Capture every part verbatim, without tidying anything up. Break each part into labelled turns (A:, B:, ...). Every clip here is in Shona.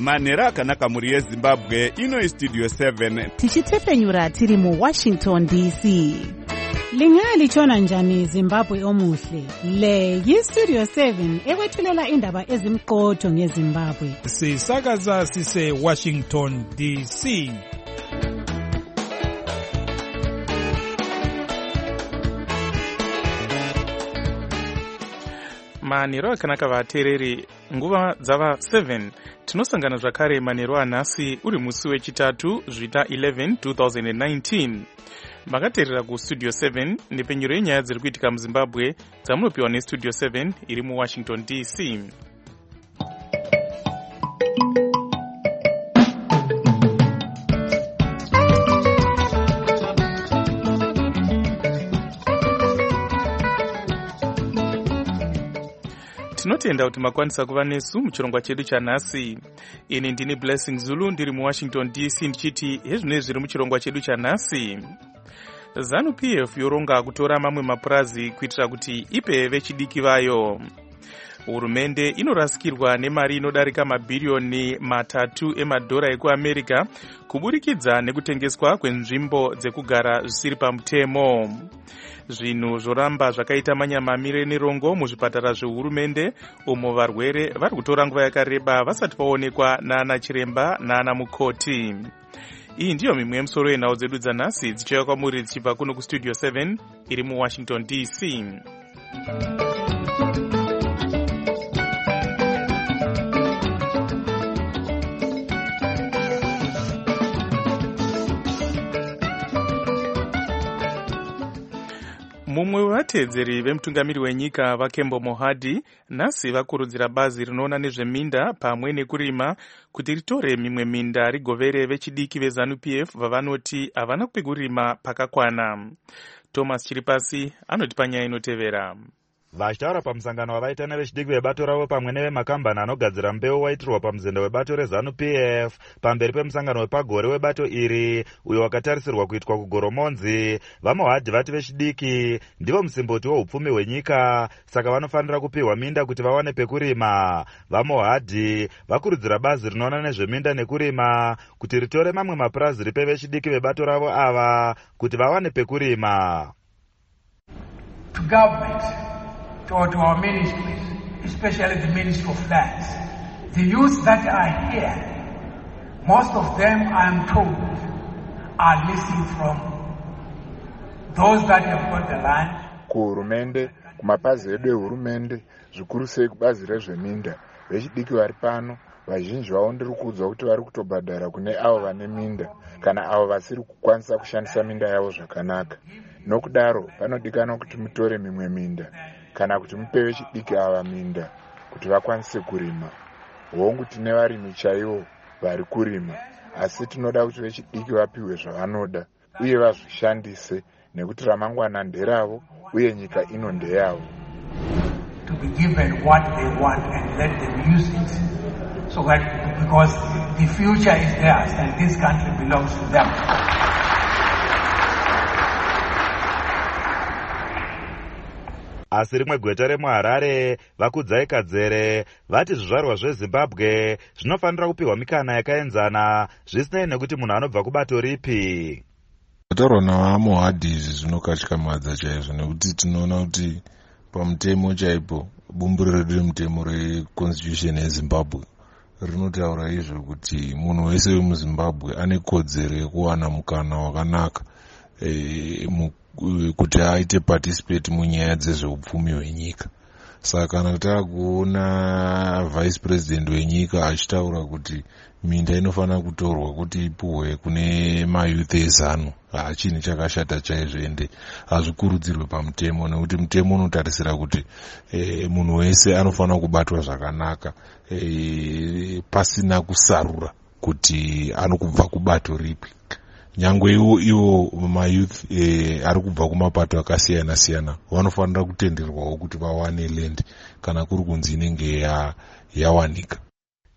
A: manhero akanaka mhuri yezimbabwe. Ino istudio seven
B: tichitepfenyura tiri muwashington D C.
C: Lingalitshona njani Zimbabwe omuhle? Le yistudio seven ekwethulela indaba ezimqotho ngeZimbabwe.
D: Sisakaza sise Washington D C.
E: Manhero akanaka vateereri, nguva dzava seven. Tinosangana zvakare manhero anhasi uri musi wechitatu zvita eleven twenty nineteen. Makateerera kustudio seven nepenyuro yenyaya dziri kuitika muZimbabwe dzamunopiwa nestudio seven iri muWashington D C. Tinotenda kuti makwanisa kuva nesu muchirongwa chedu chanhasi. Ini ndini Blessing Zulu ndiri muWashington D C ndichiti hezvinezvi zviri muchirongwa chedu chanhasi. ZANU P F yoronga kutora mamwe mapurazi kuitira kuti ipe vechidiki vayo. Hurumende inorasikirwa nemari inodarika mabhiriyoni matatu emadhora ekuAmerica kuburikidza nekutengeswa kwenzvimbo dzekugara zvisiri pamutemo. Zvinhu zvoramba zvakaita manyamamire nerongo muzvipatara zvehurumende umo varwere vari kutora nguva yakareba vasati vaonekwa naana chiremba naana mukoti. Iyi ndiyo mimwe yemusoro yenhau dzedu dzanhasi dzichauya kwamuri dzichibva kuno kustudio seven iri muWashington D C. Mumwe wevateedzeri vemutungamiri wenyika vaKembo Mohadi nhasi vakurudzira bazi rinoona nezveminda pamwe nekurima kuti ritore mimwe minda rigovere vechidiki veZANU P F vavanoti havana pekurima pakakwana. Thomas Chiripasi anotipa nyaya inotevera.
F: Vachitaura pamusangano wavaita nevechidiki vebato ravo pamwe nevemakambani anogadzira mbeu waitirwa pamuzenda webato reZANU P F pamberi pemusangano wepagore webato iri uyo wakatarisirwa kuitwa kuGoromonzi, vaMohadi vati vechidiki ndivo musimboti weupfumi hwenyika, saka vanofanira kupiwa minda kuti vawane pekurima. VaMohadi vakurudzira bazi rinoona nezveminda nekurima kuti ritore mamwe mapurazi ripe vechidiki vebato ravo ava kuti vawane pekurima.
G: To government, to, to our ministries, especially the Ministry of Lands, the youth that are here, most of them, I am told, are listening from those that have got the land.
H: Kuhurumende, kumapazi edu ehurumende, zvikuru sei kubazi rezveminda, vechidiki vari pano, vazhinji vavo ndiri kuudzwa kuti vari kutobhadhara kune avo vane minda kana avo vasiri kukwanisa kushandisa minda yavo zvakanaka. Nokudaro panodikanwa kuti mutore mimwe minda kana kuti mupe vechidiki ava minda kuti vakwanise kurima. Hongu tine varimi chaivo vari kurima, asi tinoda kuti vechidiki vapiwe zvavanoda uye vazvishandise nekuti ramangwana nderavo uye nyika ino ndeyavo.
G: To be given what they want and let them use it, so that because the future is theirs and this country belongs to them.
F: Asi rimwe gweta remuHarare vakudzai Kadzere vati zvizvarwa zveZimbabwe zvinofanira kupiwa mikana yakaenzana zvisinei nekuti munhu anobva kubato ripi.
I: Kutaurwa navaMohadi izvi zvinokatyamadza chaizvo nekuti tinoona kuti pamutemo chaipo bumbiro redu remutemo reconstitution yeZimbabwe rinotaura izvo kuti munhu wese wemuZimbabwe ane kodzero yekuwana mukana wakanaka e, kuti aite participate munyaya dzezveupfumi hwenyika. Saka kana takuona vice president wenyika achitaura kuti minda inofanira kutorwa kuti ipuhwe kune mayouth eZANU, hachini chakashata chaizvo ende hazvikurudzirwe pamutemo nekuti mutemo unotarisira kuti e, munhu wese anofanira kubatwa zvakanaka e, pasina kusarura kuti anokubva kubato ripi. Nyangwe iwo iwo mayouth eh, ari kubva kumapato akasiyana siyana vanofanira kutenderwawo kuti vawane land kana kuri kunzi inenge ya yawanika.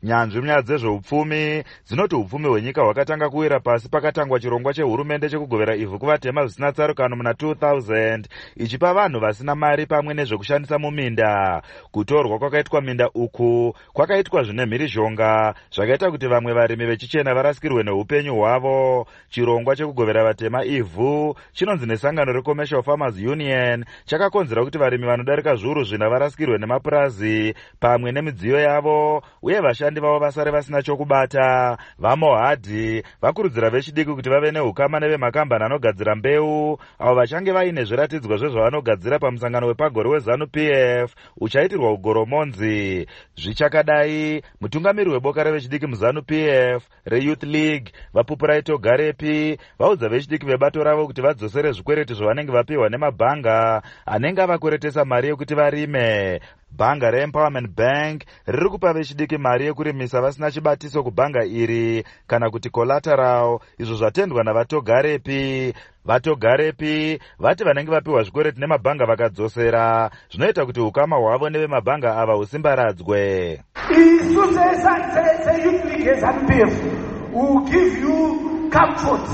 F: nyanzvi munyaya dzezveupfumi dzinoti upfumi hwenyika hwakatanga kuwira pasi pakatangwa chirongwa chehurumende chekugovera ivhu kuvatema zvisina tsarukano muna two thousand ichipa vanhu vasina mari pamwe nezvekushandisa muminda. Kutorwa kwakaitwa minda uku kwakaitwa zvine mhirizhonga zvakaita kuti vamwe varimi vechichena varasikirwe neupenyu hwavo. Chirongwa chekugovera vatema ivhu chinonzi nesangano reCommercial Farmers Union chakakonzera kuti varimi vanodarika zviuru zvina varasikirwe nemapurazi pamwe nemidziyo yavo uye vashandi vavo vasare vasina chokubata. VaMohadhi vakurudzira vechidiki kuti vave neukama nevemakambani anogadzira mbeu avo vachange vaine zviratidzwa zvezvavanogadzira pamusangano wepagore weZANU-P F uchaitirwa kugoromonzi. Zvichakadai, mutungamiri weboka revechidiki muZANU-P F reYouth League vaPupurai Togarepi vaudza vechidiki vebato ravo kuti vadzosere zvikwereti zvavanenge vapiwa nemabhanga anenge avakweretesa mari yekuti varime. Bhanga reEmpowerment Bank riri kupa vechidiki mari yekurimisa vasina chibatiso kubhanga iri kana kuti collateral, izvo zvatendwa navatogarepi. Vatogarepi vati vanenge vapiwa zvikwereti nemabhanga vakadzosera zvinoita kuti ukama hwavo nevemabhanga ava husimbaradzwe.
G: Isu seYouth League yeZANU-P F will give you comfort,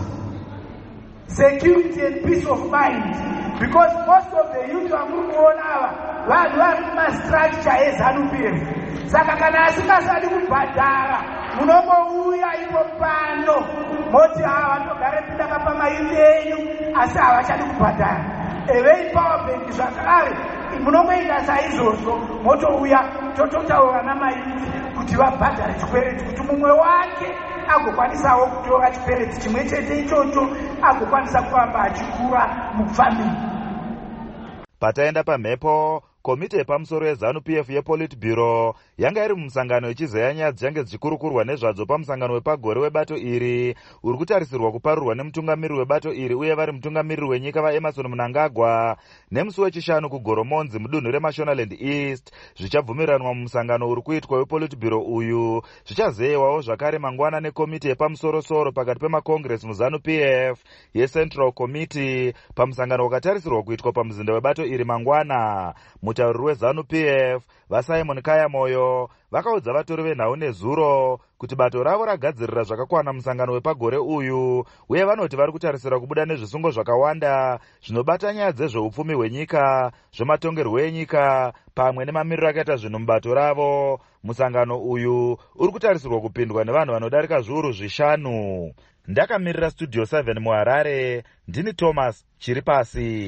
G: security and peace of mind, because most of the youth vamuri ava vanhu vari mumastructure eZANU-P F. Saka kana asingasadi kubhadhara munongouya ipo pano moti ava Togarepi ndakapa mayuthi enyu asi havachadi kubhadhara. EveEmpower Bank zvakare munongoita saizvozvo motouya tototaura namayuthi kuti vabhadhare chikwereti kuti mumwe wake agokwanisawo kutora chikwereti chimwe chete ichocho agokwanisa kufamba achikura mufamili.
F: Pataenda pamhepo, komite yepamusoro yeZANU-P F yePolitburo yanga iri mumusangano ichizeya nyaya dzichange dzichikurukurwa nezvadzo pamusangano wepagore webato iri uri kutarisirwa kuparurwa nemutungamiri webato iri uye vari mutungamiriri wenyika vaEmmerson Mnangagwa nemusi wechishanu kugoromonzi mudunhu reMashonaland East. Zvichabvumiranwa mumusangano uri kuitwa wePolitburo uyu zvichazeyewawo zvakare mangwana nekomite yepamusoro-soro pakati pemakongress muZANU-P F yeCentral Committee pamusangano wakatarisirwa kuitwa pamuzinda webato iri mangwana. Mutauriri weZANU-P F vaSimon Kayamoyo vakaudza vatori venhau nezuro kuti bato ravo ragadzirira zvakakwana musangano wepagore uyu uye vanoti vari kutarisira kubuda nezvisungo zvakawanda zvinobata nyaya dzezveupfumi hwenyika, zvematongerwo enyika pamwe nemamiriro akaita zvinhu mubato ravo. Musangano uyu uri kutarisirwa kupindwa nevanhu vanodarika zviuru zvishanu. Ndakamirira Studio seven muHarare, ndini Thomas Chiripasi.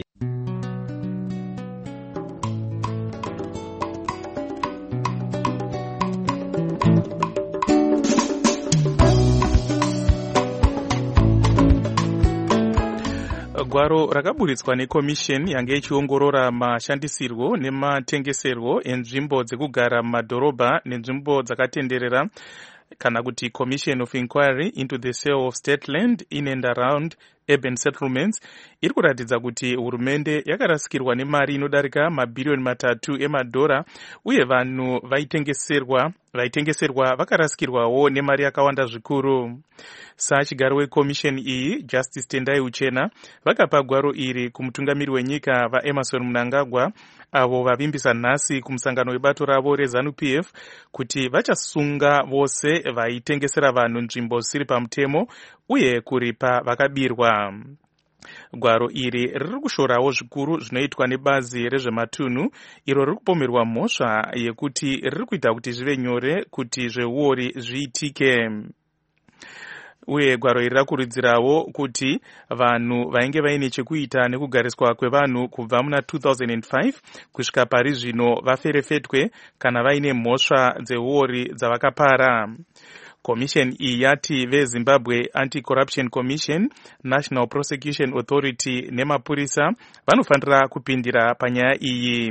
E: Gwaro rakaburitswa nekomisheni yange ichiongorora mashandisirwo nematengeserwo enzvimbo dzekugara mumadhorobha nenzvimbo dzakatenderera kana kuti Commission of Inquiry into the Sale of State Land in and Around Urban Settlements iri kuratidza kuti hurumende yakarasikirwa nemari inodarika mabhiriyoni matatu emadhora uye vanhu vaitengeserwa vaitengeserwa vakarasikirwawo nemari yakawanda zvikuru. Sachigaro wekomisheni iyi Justice Tendai Uchena vakapa gwaro iri kumutungamiri wenyika vaEmmerson Mnangagwa avo vavimbisa nhasi kumusangano webato ravo reZANU-P F kuti vachasunga vose vaitengesera vanhu nzvimbo zisiri pamutemo uye kuripa vakabirwa. Gwaro iri riri kushorawo zvikuru zvinoitwa nebazi rezvematunhu iro riri kupomerwa mhosva yekuti riri kuita kuti zvive nyore kuti zveuori zviitike. Uye gwaro iri rakurudzirawo kuti vanhu vainge vaine chekuita nekugariswa kwevanhu kubva muna two thousand five kusvika pari zvino vaferefetwe kana vaine mhosva dzeuori dzavakapara. Commission iyi yati veZimbabwe Anti-Corruption Commission, National Prosecution Authority nemapurisa vanofanira kupindira panyaya iyi.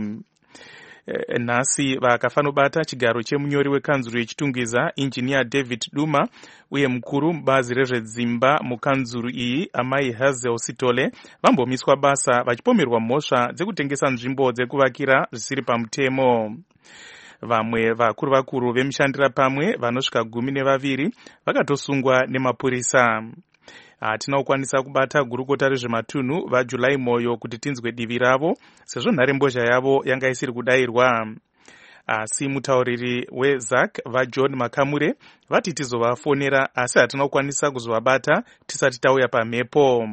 E: Nhasi vakafanobata chigaro chemunyori wekanzuru yechitungwiza Engineer David Duma uye mukuru mubazi rezvedzimba mukanzuru iyi Amai Hazel Sitole vambomiswa basa vachipomerwa mhosva dzekutengesa nzvimbo dzekuvakira zvisiri pamutemo. Vamwe vakuru vakuru vemushandira pamwe vanosvika gumi nevaviri vakatosungwa nemapurisa. Hatina kukwanisa kubata gurukota rezvematunhu vaJulai Moyo kuti tinzwe divi ravo sezvo nharembozha yavo yanga isiri kudayirwa. asi mutauriri wezac vajohn makamure vati tizovafonera asi hatina kukwanisa kuzovabata tisati tauya pamhepo.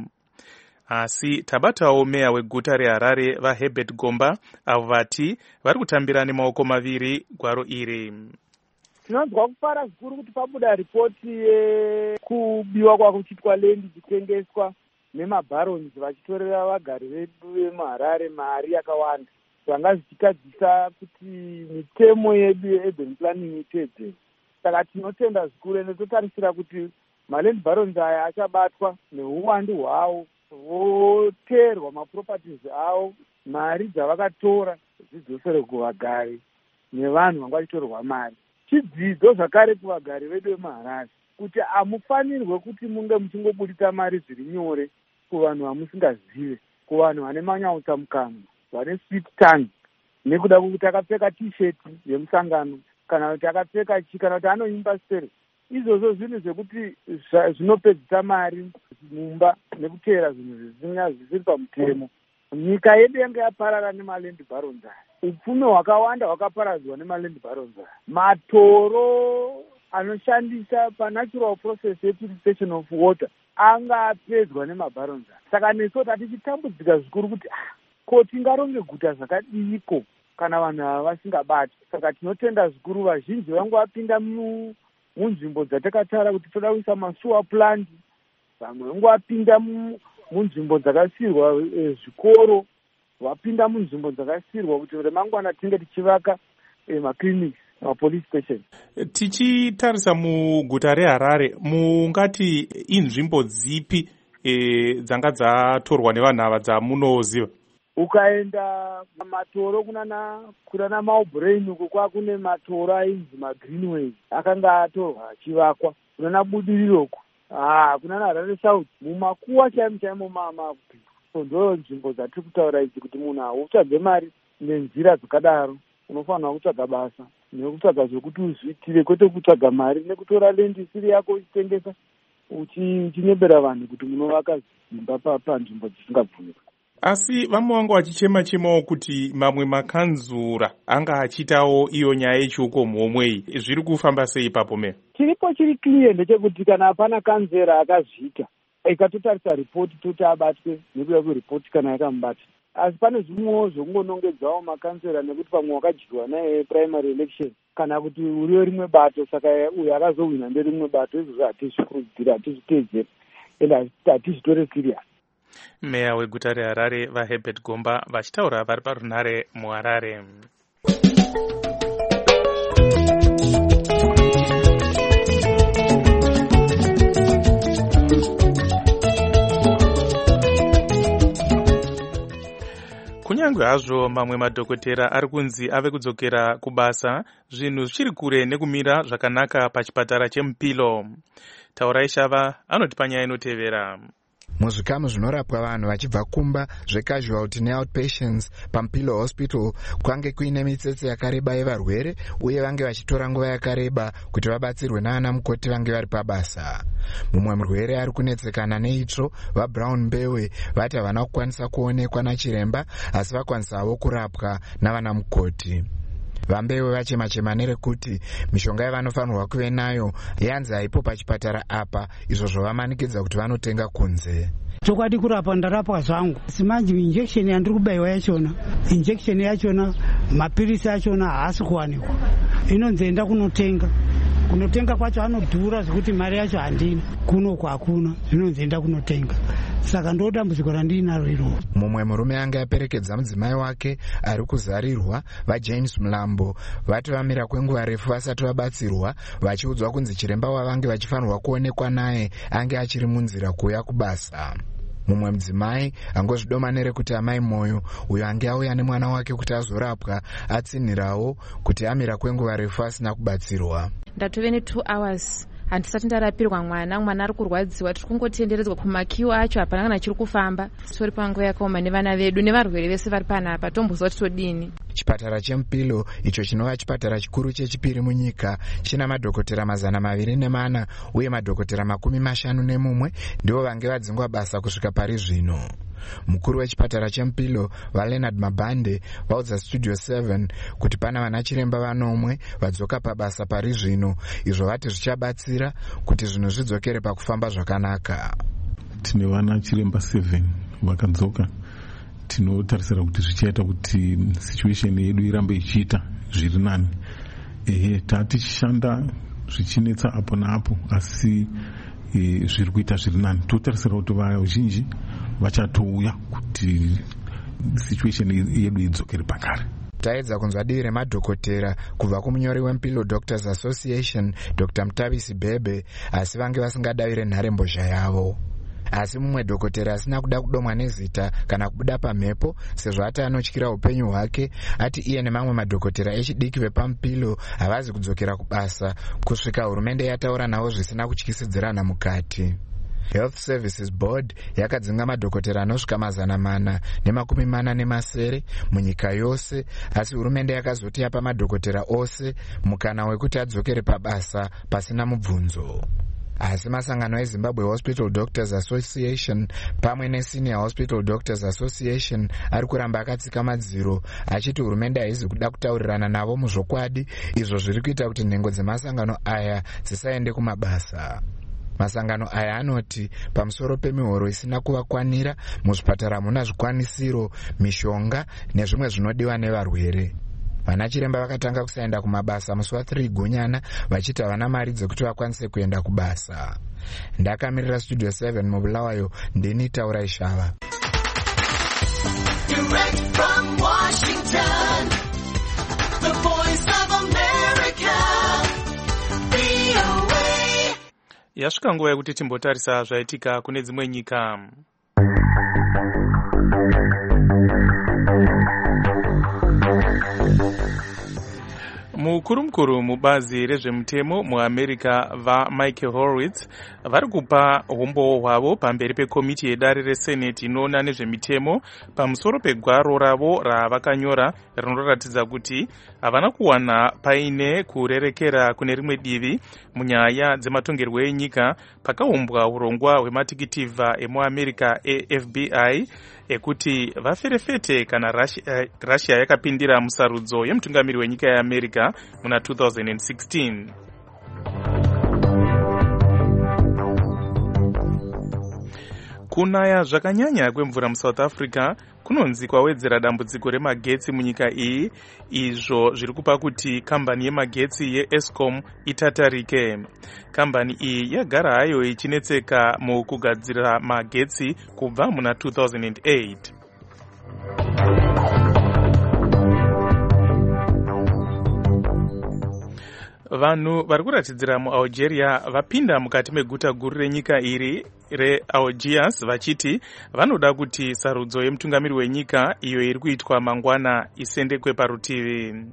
E: Asi tabatawo meya weguta reHarare vaHerbert Gomba avo vati vari kutambira nemaoko maviri gwaro iri.
J: Tinonzwa kufara zvikuru kuti pabuda ripoti yekubiwa kwakuchitwa lendi ichitengeswa nemabharons vachitorera vagari vedu vemuHarare mari yakawanda. Zvanga zvichitadzisa kuti mitemo yedu yeurban planning itedzwe. Saka tinotenda zvikuru ende totarisira kuti maland barons aya achabatwa neuwandu hwavo, voteerwa maproperties avo, mari dzavakatora dzidzosere kuvagari nevanhu vanga vachitorwa mari. Chidzidzo zvakare kuvagari vedu vemuHarare kuti hamufanirwe kuti munge muchingobudisa mari zviri nyore kuvanhu vamusingazive, kuvanhu vane manyautsamukanwa, vane sweet tongue, nekuda kwekuti akapfeka t-shirt yemusangano kana kuti akapfeka chi kana kuti anoimba stere. Izvozvo zvinhu zvekuti zvinopedzisa mari mumba nekuteera zvinhu zvisinga zvisiri pamutemo. Nyika yedu yange yaparara nemaland barons aya. Upfumi hwakawanda hwakaparadzwa nemaland barons aya. Matoro anoshandisa panatural process yepurification of water anga apedzwa nemabarons aya. Saka neso tatichitambudzika zvikuru kuti ah, ko tingaronge guta zvakadiko kana vanhu ava vasingabati. Saka tinotenda zvikuru vazhinji vangu vapinda mu munzvimbo dzatakatara kuti toda kuisa masuwa plant, vamwe vangu vapinda munzvimbo dzakasirwa zvikoro, vapinda munzvimbo dzakasirwa kuti remangwana tinge tichivaka maclinics, mapolice station.
E: Tichitarisa muguta reHarare, mungati inzvimbo dzipi e, dzanga dzatorwa nevanhu ava dzamunoziva?
J: Ukaenda matoro kunana kunana Maubrain uko kwakune matoro ainzi magreenways akanga atorwa achivakwa. Kunana Budiriro uko ah kunana Harare South mumakuwa chaimo chaimo mama ndo nzvimbo dzatiri kutaura idzi kuti munhu hautsvage mari nenzira dzakadaro. Unofanira kutsvaga basa nekutsvaga zvokuti uzviitire, kwete kutsvaga mari nekutora lendi isiri yako uchitengesa uchinyebera vanhu kuti munovaka dzimba panzvimbo dzisingabvumirwi.
E: Asi vamwe vanga vachichema-chemawo kuti mamwe makanzura anga achitawo iyo nyaya yechiuko mhomwei. Zviri kufamba sei ipapo meya?
J: Chiripo chiri clear ndechekuti kana hapana kanzera akazviita ikatotarisa ripoti toti abatwe nekuda kweripoti kana yakamubata. Asi pane zvimwewo zvokungonongedzawo makanzera nekuti pamwe wakadyiwa naye primary election kana kuti uriyo rimwe bato, saka uyo akazowina nderimwe bato. Izvozvo hatizvikurudzira, hatizviteedzera ende hatizvitore serious.
E: Meya weguta reHarare vaHerbert Gomba vachitaura vari parunhare muHarare. Kunyange hazvo mamwe madhokotera ari kunzi ave kudzokera kubasa, zvinhu zvichiri kure nekumira zvakanaka pachipatara cheMupilo. Taurai Shava anoti panyaya inotevera.
H: Muzvikamu zvinorapwa vanhu vachibva kumba zvecasualty neoutpatients paMupilo Hospital kwange kuine mitsetse yakareba yevarwere uye vange vachitora nguva yakareba kuti vabatsirwe naana mukoti vange vari pabasa. Mumwe murwere ari kunetsekana neitsvo vaBrown Mbewe vati havana kukwanisa kuonekwa nachiremba asi vakwanisawo kurapwa navana mukoti. Vambewe vachema-chema nerekuti mishonga yavanofanirwa kuve nayo yanzi haipo pachipatara apa, izvo zvovamanikidza kuti vanotenga kunze.
K: Chokwadi kurapa ndarapwa zvangu, simanje injection yandiri kubayiwa yachona, injection yachona mapirisi achona haasi kuwanikwa. Inonzi enda kunotenga. Kunotenga kwacho anodhura zvekuti mari yacho handina, kuno kwakuna, zvinonzi enda kunotenga. Saka ndo dambudziko randinaro iro.
H: Mumwe murume anga aperekedza mudzimai wake ari kuzarirwa vaJames Mlambo vati vamira kwenguva refu vasati vabatsirwa, vachiudzwa kunzi chiremba wavange vachifanirwa kuonekwa naye ange achiri munzira kuuya kubasa. Mumwe mudzimai angozvidoma nerekuti amai Moyo uyo ange auya nemwana wake kuti azorapwa atsinhirawo kuti amira kwenguva refu asina kubatsirwa.
L: Ndatove ne two hours handisati ndarapirwa mwana, mwana ari kurwadziwa, tiri kungotenderedzwa kumakiwo acho, hapana kana chiri kufamba. Tori panguva yakaoma nevana vedu nevarwere vese vari panapa, tombozwa kuti todini.
H: Chipatara cheMupilo, icho chinova chipatara chikuru chechipiri munyika, china madhokotera mazana maviri nemana uye madhokotera makumi mashanu nemumwe ndivo vange vadzingwa basa kusvika pari zvino.
M: Mukuru wechipatara cheMpilo vaLeonard Mabande vaudza Studio seven kuti pana vana chiremba vanomwe vadzoka pabasa pari zvino, izvo vati zvichabatsira kuti zvinhu zvidzokere pakufamba zvakanaka.
N: Tine vana chiremba seven vakadzoka. Tinotarisira kuti zvichaita kuti situation yedu irambe ichiita zviri nani. Ehe, tatichishanda zvichinetsa apo naapo, asi e, zviri kuita zviri nani. Totarisira kuti vazhinji vachatouya kuti situation yedu idzokere pakare.
M: Taedza kunzwa dii remadhokotera kubva kumunyori weMpilo Doctors Association Doctor Mutavisi Bebe, asi vange vasingadavire nharembozha yavo. Asi mumwe dhokotera asina kuda kudomwa nezita kana kubuda pamhepo sezvo ati anotyira upenyu hwake, ati iye nemamwe madhokotera echidiki vepaMpilo havazi kudzokera kubasa kusvika hurumende yataura navo zvisina kutyisidzirana mukati. Health Services Board yakadzinga madhokotera anosvika mazana mana nemakumi mana nemasere munyika yose, asi hurumende yakazoti yapa madhokotera ose mukana wekuti adzokere pabasa pasina mubvunzo. Asi masangano eZimbabwe Hospital Doctors Association pamwe neSenior Hospital Doctors Association ari kuramba akatsika madziro achiti hurumende haizi kuda kutaurirana navo muzvokwadi, izvo zviri kuita kuti nhengo dzemasangano aya dzisaende kumabasa. Masangano aya anoti pamusoro pemihoro isina kuvakwanira muzvipatara muna zvikwanisiro, mishonga nezvimwe zvinodiwa nevarwere. Vana chiremba vakatanga kusaenda kumabasa musi wa3 Gunyana vachiti havana mari dzekuti vakwanise kuenda kubasa. Ndakamirira Studio seven mubulawayo, ndini Taura Ishava. Direct from Washington, the voice of America, V O A.
E: Yasvika nguva yekuti timbotarisa zvaitika kune dzimwe nyika. Mukuru mukuru mubazi rezvemutemo muAmerica vaMichael Horowitz vari kupa umbowo hwavo pamberi pekomiti yedare reSenate inoona nezvemitemo pamusoro pegwaro ravo ravakanyora rinoratidza kuti havana kuwana paine kurerekera kune rimwe divi munyaya dzematongerwo enyika pakaumbwa urongwa hwematikitivha emuAmerica eF B I ekuti vaferefete kana Russia, Russia yakapindira musarudzo yemutungamiri wenyika yeAmerica muna two thousand sixteen. Kunaya zvakanyanya kwemvura muSouth Africa kunonzi kwawedzera dambudziko remagetsi munyika iyi, izvo zviri kupa kuti kambani yemagetsi yeEscom itatarike. Kambani iyi yagara hayo ichinetseka mukugadzira magetsi kubva muna two thousand eight. Vanhu vari kuratidzira muAlgeria vapinda mukati meguta guru renyika iri reAlgiers vachiti vanoda kuti sarudzo yemutungamiri wenyika iyo iri kuitwa mangwana isendekwe parutivi.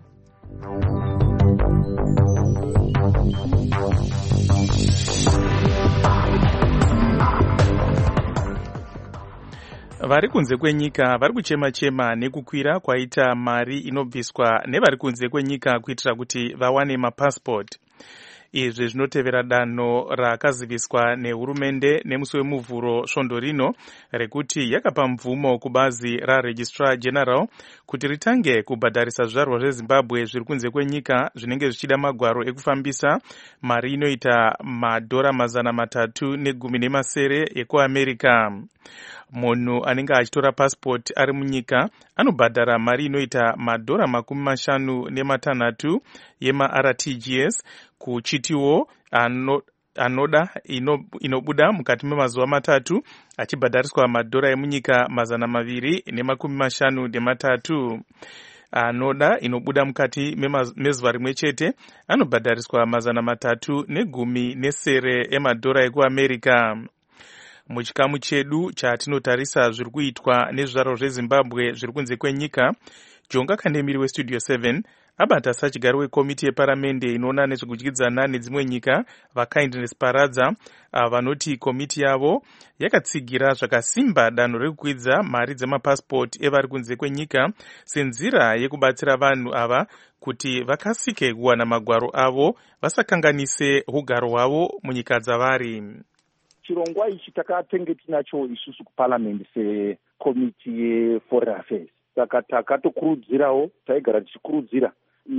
E: Vari kunze kwenyika vari kuchema-chema nekukwira kwaita mari inobviswa nevari kunze kwenyika kuitira kuti vawane mapassport. Izvi zvinotevera danho rakaziviswa nehurumende nemusi wemuvhuro svondo rino rekuti yakapa mvumo kubazi raRegistrar General kuti ritange kubhadharisa zvizvarwa zveZimbabwe zviri kunze kwenyika zvinenge zvichida magwaro ekufambisa mari inoita madhora mazana matatu negumi nemasere ekuAmerica. Munhu anenge achitora passport ari munyika anobhadhara mari inoita madhora makumi mashanu nematanhatu yemaR T G S kuchitiwo ano, anoda ino, inobuda mukati memazuva matatu achibhadhariswa madhora emunyika mazana maviri nemakumi mashanu nematatu. Anoda inobuda mukati mezuva rimwe chete anobhadhariswa mazana matatu negumi nesere emadhora ekuAmerica. Muchikamu chedu chatinotarisa zviri kuitwa nezvizvarwa zveZimbabwe zviri kunze kwenyika, Jonga Kandemiri weStudio seven abata sachigaro wekomiti yeparamende inoona nezvekudyidzana nedzimwe nyika vaKindness Paradza vanoti komiti yavo yakatsigira zvakasimba danho rekukwidza mari dzemapasipoti evari kunze kwenyika senzira yekubatsira vanhu ava kuti vakasike kuwana magwaro avo vasakanganise ugaro hwavo munyika dzavari.
O: Chirongwa ichi takatenge tinacho isusu kuparliament
J: komiti yeforeign affairs. Saka takatokurudzirawo, taigara tichikurudzira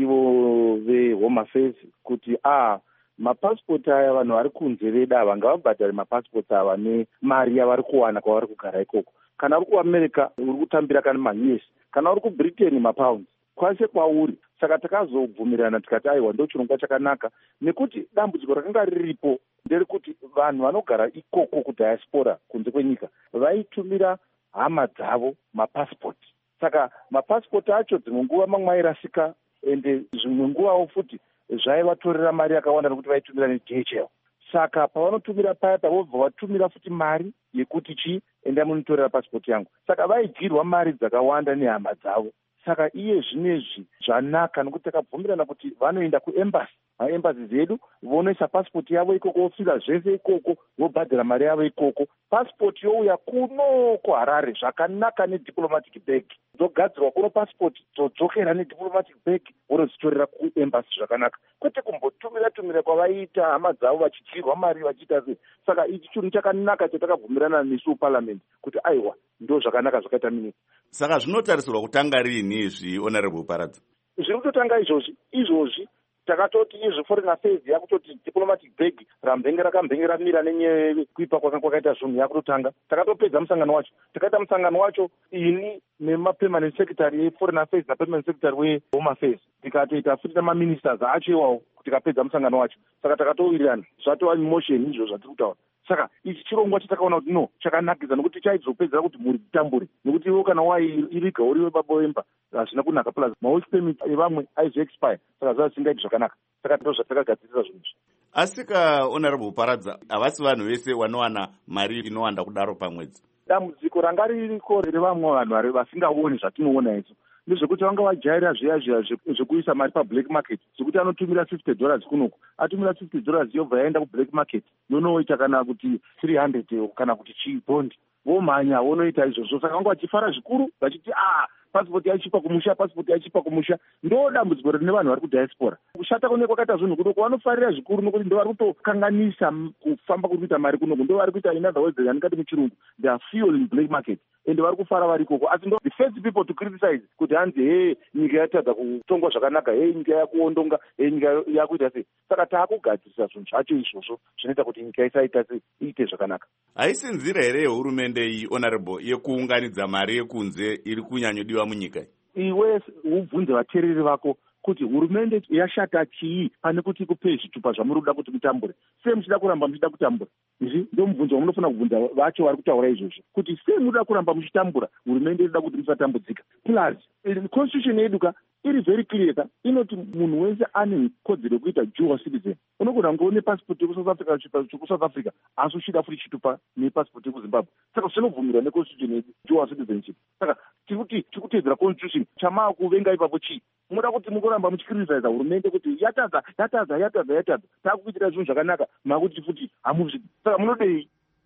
J: ivo vehome affairs kuti a mapasipoti aya vanhu vari kunze veda ava ngavabhadhare mapasipoti ava nemari yavari kuwana kwavari kugara ikoko. Kana uri kuamerica uri kutambira kana ma-U S, kana uri kubritain mapounds, kwase kwauri. Saka takazobvumirana tikati aiwa ndo chirongwa chakanaka, nekuti dambudziko rakanga riripo nderekuti vanhu vanogara ikoko kudiaspora kunze kwenyika vaitumira hama dzavo mapasipoti. Saka mapasipoti acho dzimwe nguva mamwe airasika, ende zvimwe nguvawo futi zvaivatorera mari yakawanda nekuti vaitumira ne-D H L. Saka pavanotumira paya vobva vatumira futi mari yekuti chi enda munitorera pasipoti yangu. Saka vaidyirwa mari dzakawanda nehama dzavo. Saka iye zvinezvi zvanaka nekuti takabvumirana kuti vanoenda kuembassy, maembassy zedu vonoisa pasipoti yavo ikoko, vofira zvese ikoko, vobhadhira mari yavo ikoko. Pasipoti youya kunoko Harare zvakanaka nediplomatic bag, dzogadzirwa kuno pasipoti dzodzokera nediplomatic bag, vorodzitorera kuembassy zvakanaka, kwete kumbotumira tumira kwavaiita hama dzavo vachidyirwa mari vachiita sei. Saka ichi chinhu chakanaka chatakabvumirana nesu parliament kuti aiwa ndo zvakanaka zvakaita minisi.
A: Saka zvinotarisirwa kutanga rini izvi, honorable Paradza?
J: Zviri kutotanga izvozvi izvozvi takatoti izvi foreign affairs yakutoti diplomatic bag rambenge rakambenge ramira nenyekuipa kwakaita zvinhu yakutotanga. Takatopedza musangano wacho, takaita musangano wacho ini nemapermanent secretary yeforeign affairs napermanent secretary wehome affairs, tikatoita futi namaministers acho iwawo tikapedza musangano wacho. Saka takatowirirana zvatova motion izvo zvatiri kutaura. Saka ichi chirongwa chatakaona kuti no chakanakidza nekuti chaizopedzera kuti muri kutambure, nekuti iwo kana wairiga uriwe baba wemba hazvina kunaka, plus mawork permit evamwe aizoexpire, saka zvava zvisingaiti zvakanaka. Saka ndo zvatakagadzirira zvinhu izvi.
A: Asika honorable Paradza, havasi vanhu vese vanowana mari inowanda kudaro pamwedzi.
J: Dambudziko ranga ririko revamwe vanhu vasingaoni zvatinoona izvo ndezvekuti vanga vajaira zviya zviya zvekuisa mari pablack market, zvekuti anotumira fifty dollars kunoko, atumira fifty dollars yobva yaenda kublack market yonoita kana kuti three hundred kana kuti chibhondi, vomhanya vonoita izvozvo. Saka vanga vachifara zvikuru vachiti ah pasipoti yaichipa kumusha, pasipoti yaichipa kumusha. Ndo dambudziko rine vanhu vari kudiaspora. Kushata kune kwakaita zvinhu kunoko vanofarira zvikuru nokuti ndo vari kutokanganisa kufamba kuri kuita mari kunoko, ndo vari kuita in other words yanikati muchirungu they are fueling black market, ende vari kufara vari ikoko. Asi ndo the first people to criticize kuti hanzi he nyika yatadza kutongwa zvakanaka, he nyika yakuondonga, he nyika yakuita sei. Saka taakugadzirisa zvinhu zvacho izvozvo zvinoita kuti nyika isaita sei iite zvakanaka.
A: Haisi nzira here yehurumende iyi, honorable, yekuunganidza mari yekunze iri kunyanyodiwa munyika?
J: Iwe ubvunze vateereri vako kuti hurumende yashata chii pane kuti ikupe zvitupa zvamuri kuda kuti mutambure. Sei muchida kuramba muchida kutambura? Izvi ndio mubvunzo wamunofana kubvunza vacho vari kutaura izvozvo, kuti sei muda kuramba muchitambura, hurumende inoda kuti musatambudzika. Plus constitution yedu ka iri very clear ka inoti munhu wese ane kodzero yekuita dual citizen. Unogona kunge une passport yeku South Africa chipa cheku South Africa asi uchida futi chitupa nepassport yeku Zimbabwe. Saka zvinobvumirwa neconstitution yedu dual citizenship. Saka tikuti tikutedzera constitution chamaa kuvenga ipapo chi muda kuti mukoramba muchikirizaidza hurumende kuti yatadza yatadza yatadza yatadza takuitira zvinhu zvakanaka makuti futi hamuzvidi. Saka munodei?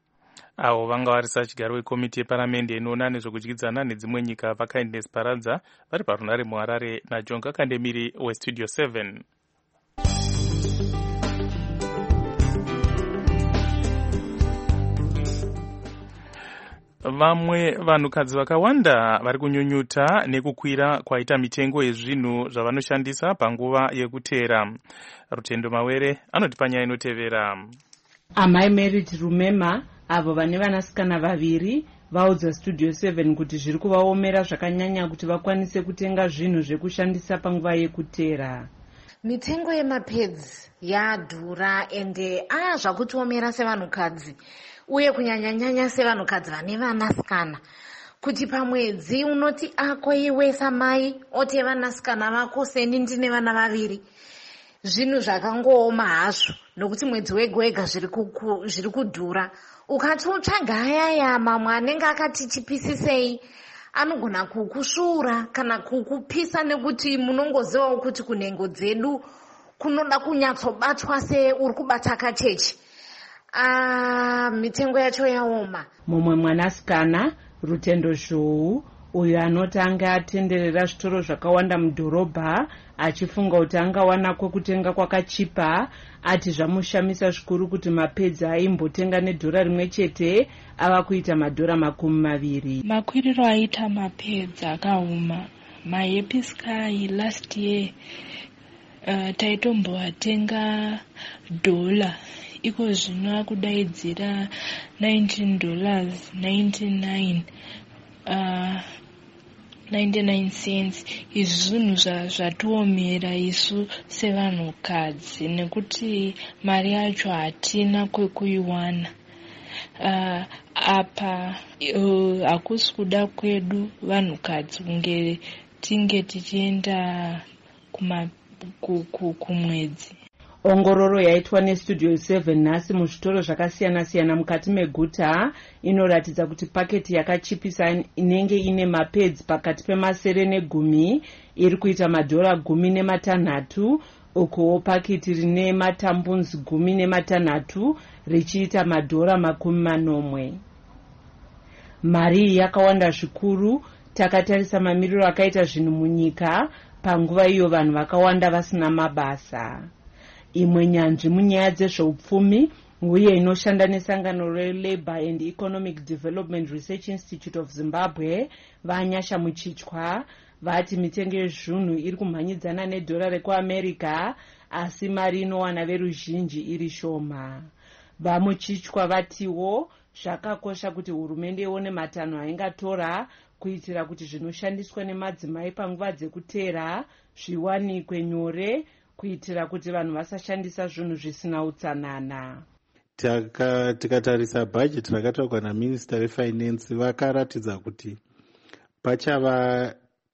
E: Avo vanga varisa chigaro wekomiti yeparamende inoona nezvekudyidzana nedzimwe nyika vaKindness Paradza vari parunare muHarare naJonga Kandemiri westudio seven. Vamwe vanhukadzi vakawanda vari kunyunyuta nekukwira kwaita mitengo yezvinhu zvavanoshandisa panguva yekuteera. Rutendo Mawere anoti panyaya inotevera.
O: Amai Merit Rumema avo vane vanasikana vaviri vaudza studio seven kuti zviri kuvaomera zvakanyanya kuti vakwanise kutenga zvinhu zvekushandisa panguva yekuteera.
P: Mitengo yemapads yadhura ende aya zvakutiomera sevanhukadzi uye kunyanyanyanya sevanhukadzi vane vanasikana, kuti pamwedzi unoti ako iwe samai oti vanasikana vako seni ndine vana vaviri, zvinhu zvakangooma hazvo nokuti mwedzi wega wega zviri kudhura. Ukati utsvaga ayaya mamwe anenge akati chipisisei anogona kukusvuura kana kukupisa nekuti munongozivawo kuti kunhengo dzedu kunoda kunyatsobatwa seuri kubata kachechi. Ah, mitengo yacho yaoma.
O: Mumwe mwanasikana Rutendo Zhou uyo anoti anga atenderera zvitoro zvakawanda mudhorobha achifunga kuti angawana kwekutenga kwakachipa, ati zvamushamisa zvikuru kuti mapedzi aimbotenga nedhora rimwe chete ava kuita madhora makumi maviri.
Q: Makwiriro aita mapedzi akauma. Maepiskai last year uh, taitomboatenga dola iko zvino akudaidzira nineteen dollars ninety-nine uh, ninety-nine cents. Izvi zvinhu zvatiomera isu sevanhukadzi nekuti mari yacho hatina kwekuiwana. Uh, apa uh, hakusi kuda kwedu vanhukadzi kunge tinge tichienda kuma kumwedzi.
O: Ongororo yaitwa nestudio seven nhasi muzvitoro zvakasiyana siyana mukati meguta inoratidza kuti paketi yakachipisa inenge ine mapedzi pakati pemasere negumi iri kuita madhora gumi nematanhatu, ukowo paketi rine matambunzi gumi nematanhatu richiita madhora makumi manomwe. Mari yakawanda zvikuru. Takatarisa mamiriro akaita zvinhu munyika panguva iyo vanhu vakawanda vasina mabasa. Imwe nyanzvi munyaya dzezveupfumi uye inoshanda nesangano reLabour and Economic Development Research Institute of Zimbabwe vanyasha muchichwa vati mitengo yezvinhu iri kumhanyidzana nedhora rekuAmerica asi mari inowana veruzhinji iri shoma. Vamuchichwa vatiwo zvakakosha kuti hurumende ione matanho aingatora kuitira kuti zvinoshandiswa nemadzimai panguva dzekuteera zviwanikwe nyore kuitira kuti vanhu vasashandisa zvinhu zvisina utsanana.
R: Tikatarisa bhajeti rakatsvagwa naminista refinance vakaratidza kuti pachava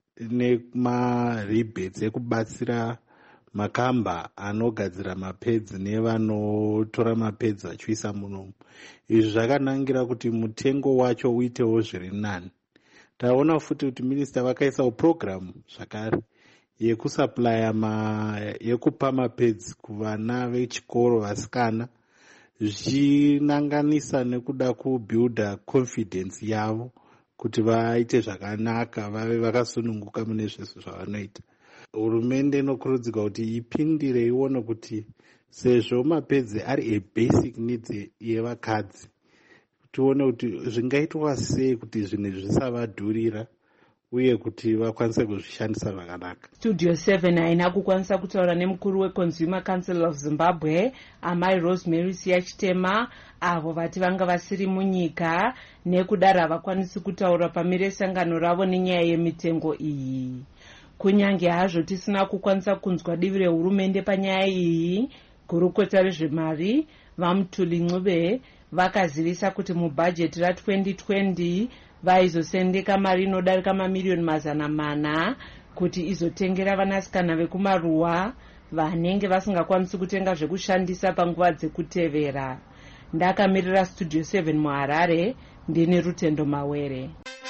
R: nemarebates ekubatsira makamba anogadzira mapedzi nevanotora mapedzi achiisa munomu. Izvi zvakanangira kuti mutengo wacho uitewo zviri nani. Taona futi kuti minista vakaisawo program zvakare yekusuplya ma yekupa mapedzi kuvana vechikoro vasikana, zvichinanganisa nekuda kubuilda confidence yavo kuti vaite zvakanaka, vave vakasununguka mune zvese zvavanoita. Hurumende inokurudzirwa kuti ipindire ione kuti sezvo mapedzi ari a basic needs yevakadzi, tione kuti zvingaitwa sei kuti zvinhu zvisavadhurira uye kuti vakwanise kuzvishandisa zvakanaka.
O: Studio seven haina kukwanisa kutaura nemukuru weConsumer Council of Zimbabwe amai Rosemary Siyachitema avo vati vanga vasiri munyika nekudaro havakwanisi kutaura pamire sangano ravo nenyaya yemitengo iyi. Kunyange hazvo tisina kukwanisa kunzwa divi rehurumende panyaya iyi, gurukota rezvemari Vamutuli Ncube vakazivisa kuti mubhajeti ra-twenty twenty vaizosendeka mari inodarika mamiliyoni mazana mana kuti izotengera vanasikana vekumaruwa vanenge vasingakwanisi kutenga zvekushandisa panguva dzekutevera. Ndakamirira Studio seven muHarare, ndini Rutendo Mawere.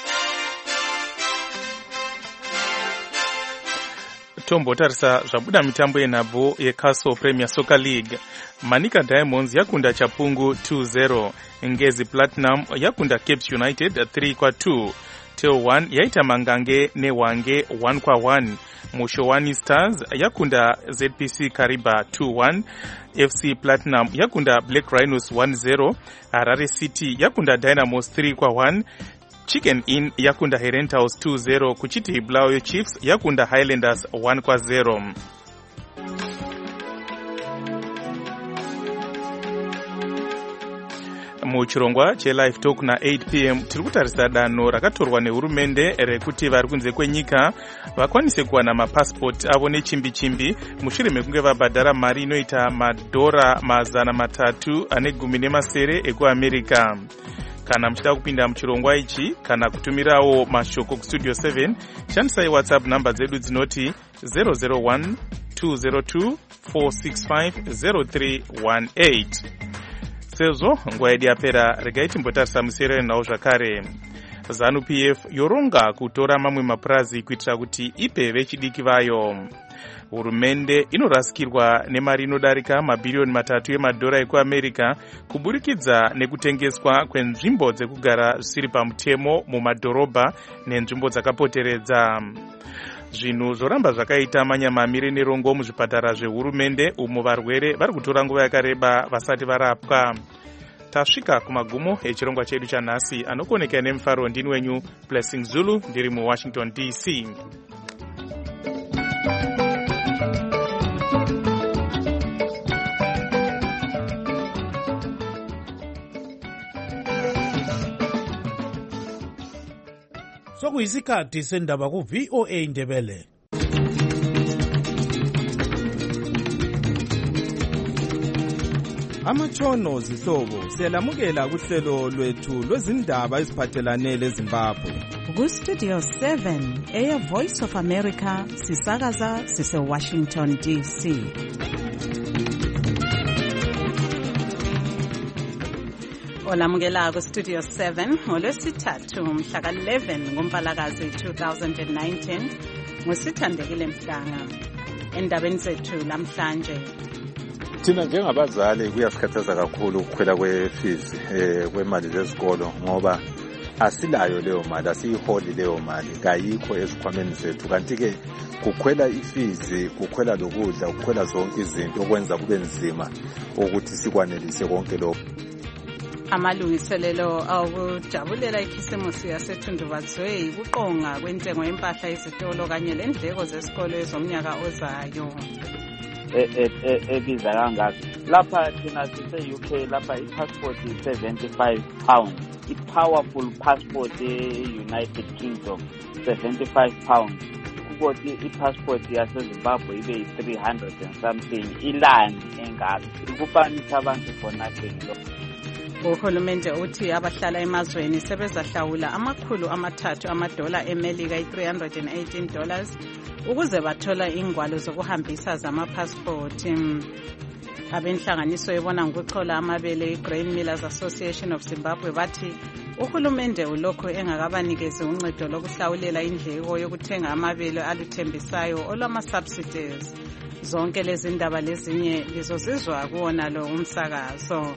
E: Tombotarisa zvabuda mitambo yenhabvu yeCastle Premier Soccer League. Manika Diamonds yakunda Chapungu two zero, Ngezi Platinum yakunda Capes United three kwa two, Teo one yaita Mangange neWange one kwa one, Mushowani Stars yakunda Z P C Kariba two one, F C Platinum yakunda Black Rhinos one zero, Harare City yakunda Dynamos three kwa one, Chicken Inn yakunda Herent House two zero, kuchiti Bulawayo Chiefs yakunda Highlanders one kwa zero. Muchirongwa che-Live Talk na eight p m tiri kutarisa danho rakatorwa nehurumende rekuti vari kunze kwenyika vakwanise kuwana mapasipoti avo nechimbi-chimbi mushure mekunge vabhadhara mari inoita madhora mazana matatu ane gumi nemasere ekuAmerica. Kana muchida kupinda muchirongwa ichi kana kutumirawo mashoko kustudio seven, shandisai WhatsApp namba dzedu dzinoti zero zero one two zero two four six five zero three one eight. Sezvo nguva yedu yapera, regai timbotarisa musere nawo zvakare. ZANU P F yoronga kutora mamwe mapurazi kuitira kuti ipe vechidiki vayo. hurumende inorasikirwa nemari inodarika mabhiriyoni matatu emadhora ekuamerica kuburikidza nekutengeswa kwenzvimbo dzekugara zvisiri pamutemo mumadhorobha nenzvimbo dzakapoteredza. Zvinhu zvoramba zvakaita manyamamire nerongo muzvipatara zvehurumende umo varwere vari kutora nguva yakareba vasati varapwa. Tasvika kumagumo echirongwa chedu chanhasi. Anokoneka nemufaro ndini wenyu Blessing Zulu ndiri muWashington D C.
D: Sokuyisikhathi sendaba ku V O A Ndebele.
S: Amatshono zihlobo siyalamukela kuhlelo lwethu lwezindaba eziphathelane leZimbabwe.
B: Ku Studio seven eya Voice of America sisakaza sise Washington D C. Olamukela ku Studio seven ngolwesithathu mhla ka eleven ngoMpalakazi two thousand nineteen ngosithandekile Mhlanga. Endabeni zethu lamhlanje,
T: thina njengabazali kuyasikhathaza kakhulu ukukhwela kwefizi eh kwemali zesikolo ngoba asilayo leyo mali, asiyiholi leyo mali, kayikho ezikhwameni zethu. Kanti ke kukhwela ifizi, kukhwela lokudla, kukhwela zonke izinto okwenza kube nzima ukuthi sikwanelise konke lokho.
B: Amalungiselelo awukujabulela ikhisimusi yaseThundubazwe kuqonga kwentengo yempahla yezitolo kanye lendleko zesikolo ezomnyaka ozayo.
U: ebiza kangaka lapha thina sise-U K lapha i-passport i-seventy-five pounds, i-powerful passport e-United Kingdom seventy-five pounds, kukothi i-passport yaseZimbabwe ibe yi-three hundred and something, ilani engaka ukufanisa abantu for nothing.
B: Uhulumende uthi abahlala emazweni sebezahlawula amakhulu amathathu amadola eMelika i-three hundred eighteen dollars ukuze bathola ingwalo zokuhambisa zamapassport. Abenhlanganiso ebona ngokuchola amabele i-Grain Millers Association of Zimbabwe bathi uhulumende ulokhu engakabanikezi uncedo lokuhlawulela indleko yokuthenga amabele aluthembisayo olwama-subsidies. Zonke lezi ndaba lezinye lizozizwa kuwona lo umsakazo.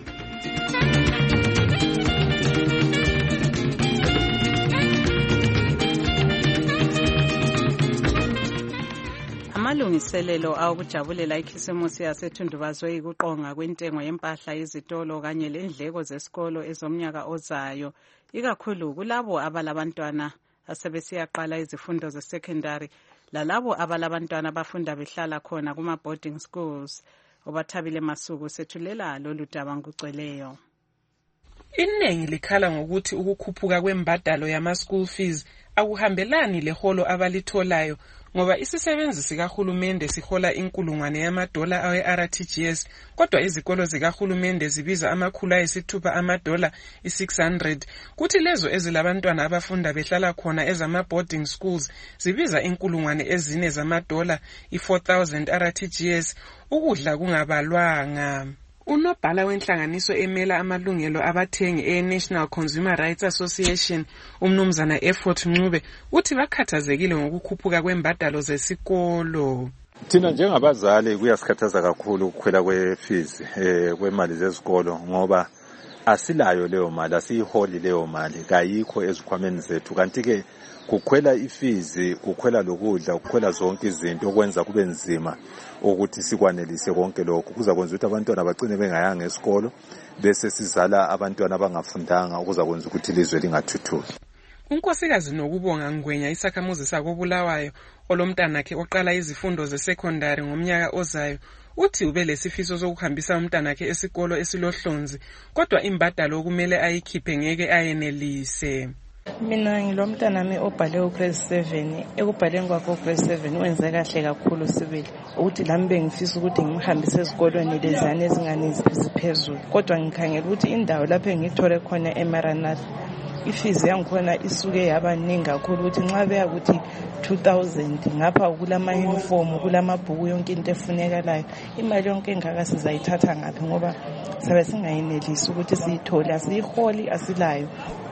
B: Amalungiselelo awukujabulela ikhisimusi yaseThundubazwe ikuqonga kwentengo yempahla yezitolo kanye lendleko zesikolo ezomnyaka ozayo, ikakhulu kulabo abalabantwana asebesiyaqala izifundo ze-secondary lalabo abalabantwana abafunda behlala khona kuma-boarding schools. Obathabile Masuku sethulela lolu daba ngugcweleyo.
V: Iningi likhala ngokuthi ukukhuphuka kwembadalo yama-school fees akuhambelani leholo abalitholayo ngoba isisebenzi sikahulumende sihola inkulungwane yamadola awe-R T G S, kodwa izikolo zikahulumende zibiza amakhulu ayisithupha amadola i-six hundred, kuthi lezo ezilabantwana abafunda behlala khona ezama-boarding schools zibiza inkulungwane ezine zamadola i-four thousand R T G S, ukudla kungabalwanga. Unobhala wenhlanganiso emela amalungelo abathengi e-National Consumer Rights Association, umnumzana Effort Ncube, uthi bakhathazekile ngokukhuphuka kwembadalo zesikolo.
T: Thina njengabazali kuyasikhathaza kakhulu ukukhwela kwefizi eh kwemali zesikolo ngoba asilayo leyo mali, asiyiholi leyo mali, kayikho ezikhwameni zethu. Kanti ke kukhwela ifizi, kukhwela lokudla, kukhwela zonke izinto okwenza kube nzima ukuthi sikwanelise konke lokho. Kuza kwenza ukuthi abantwana bagcine bengayanga esikolo bese sizala abantwana abangafundanga okuza kwenza ukuthi ilizwe lingathuthuki.
V: Unkosikazi Nokubonga Ngwenya isakhamuzi sakobulawayo olomntanakhe oqala izifundo ze-secondary ngomnyaka ozayo uthi ube lesifiso sokuhambisa umntanakhe esikolo esilohlonzi, kodwa imbadalo okumele ayikhiphe ngeke ayenelise.
W: Mina ngilomntanami obhale ugrade seven, ekubhaleni kwakhe ugrade seven wenze kahle kakhulu sibili ukuthi lami bengifisa ukuthi ngimhambise esikolweni lezane ezingane ziphezulu, kodwa ngikhangela ukuthi indawo lapho engithole khona eMaranatha ifizi yangikhona isuke yaba ningi kakhulu ukuthi nxa beya ukuthi two thousand ngapha kulama uniform kulamabhuku yonke into efunekalayo, imali yonke engaka sizayithatha ngaphi ngoba sabe singayinelisi ukuthi siyithole, asiyiholi asilayo.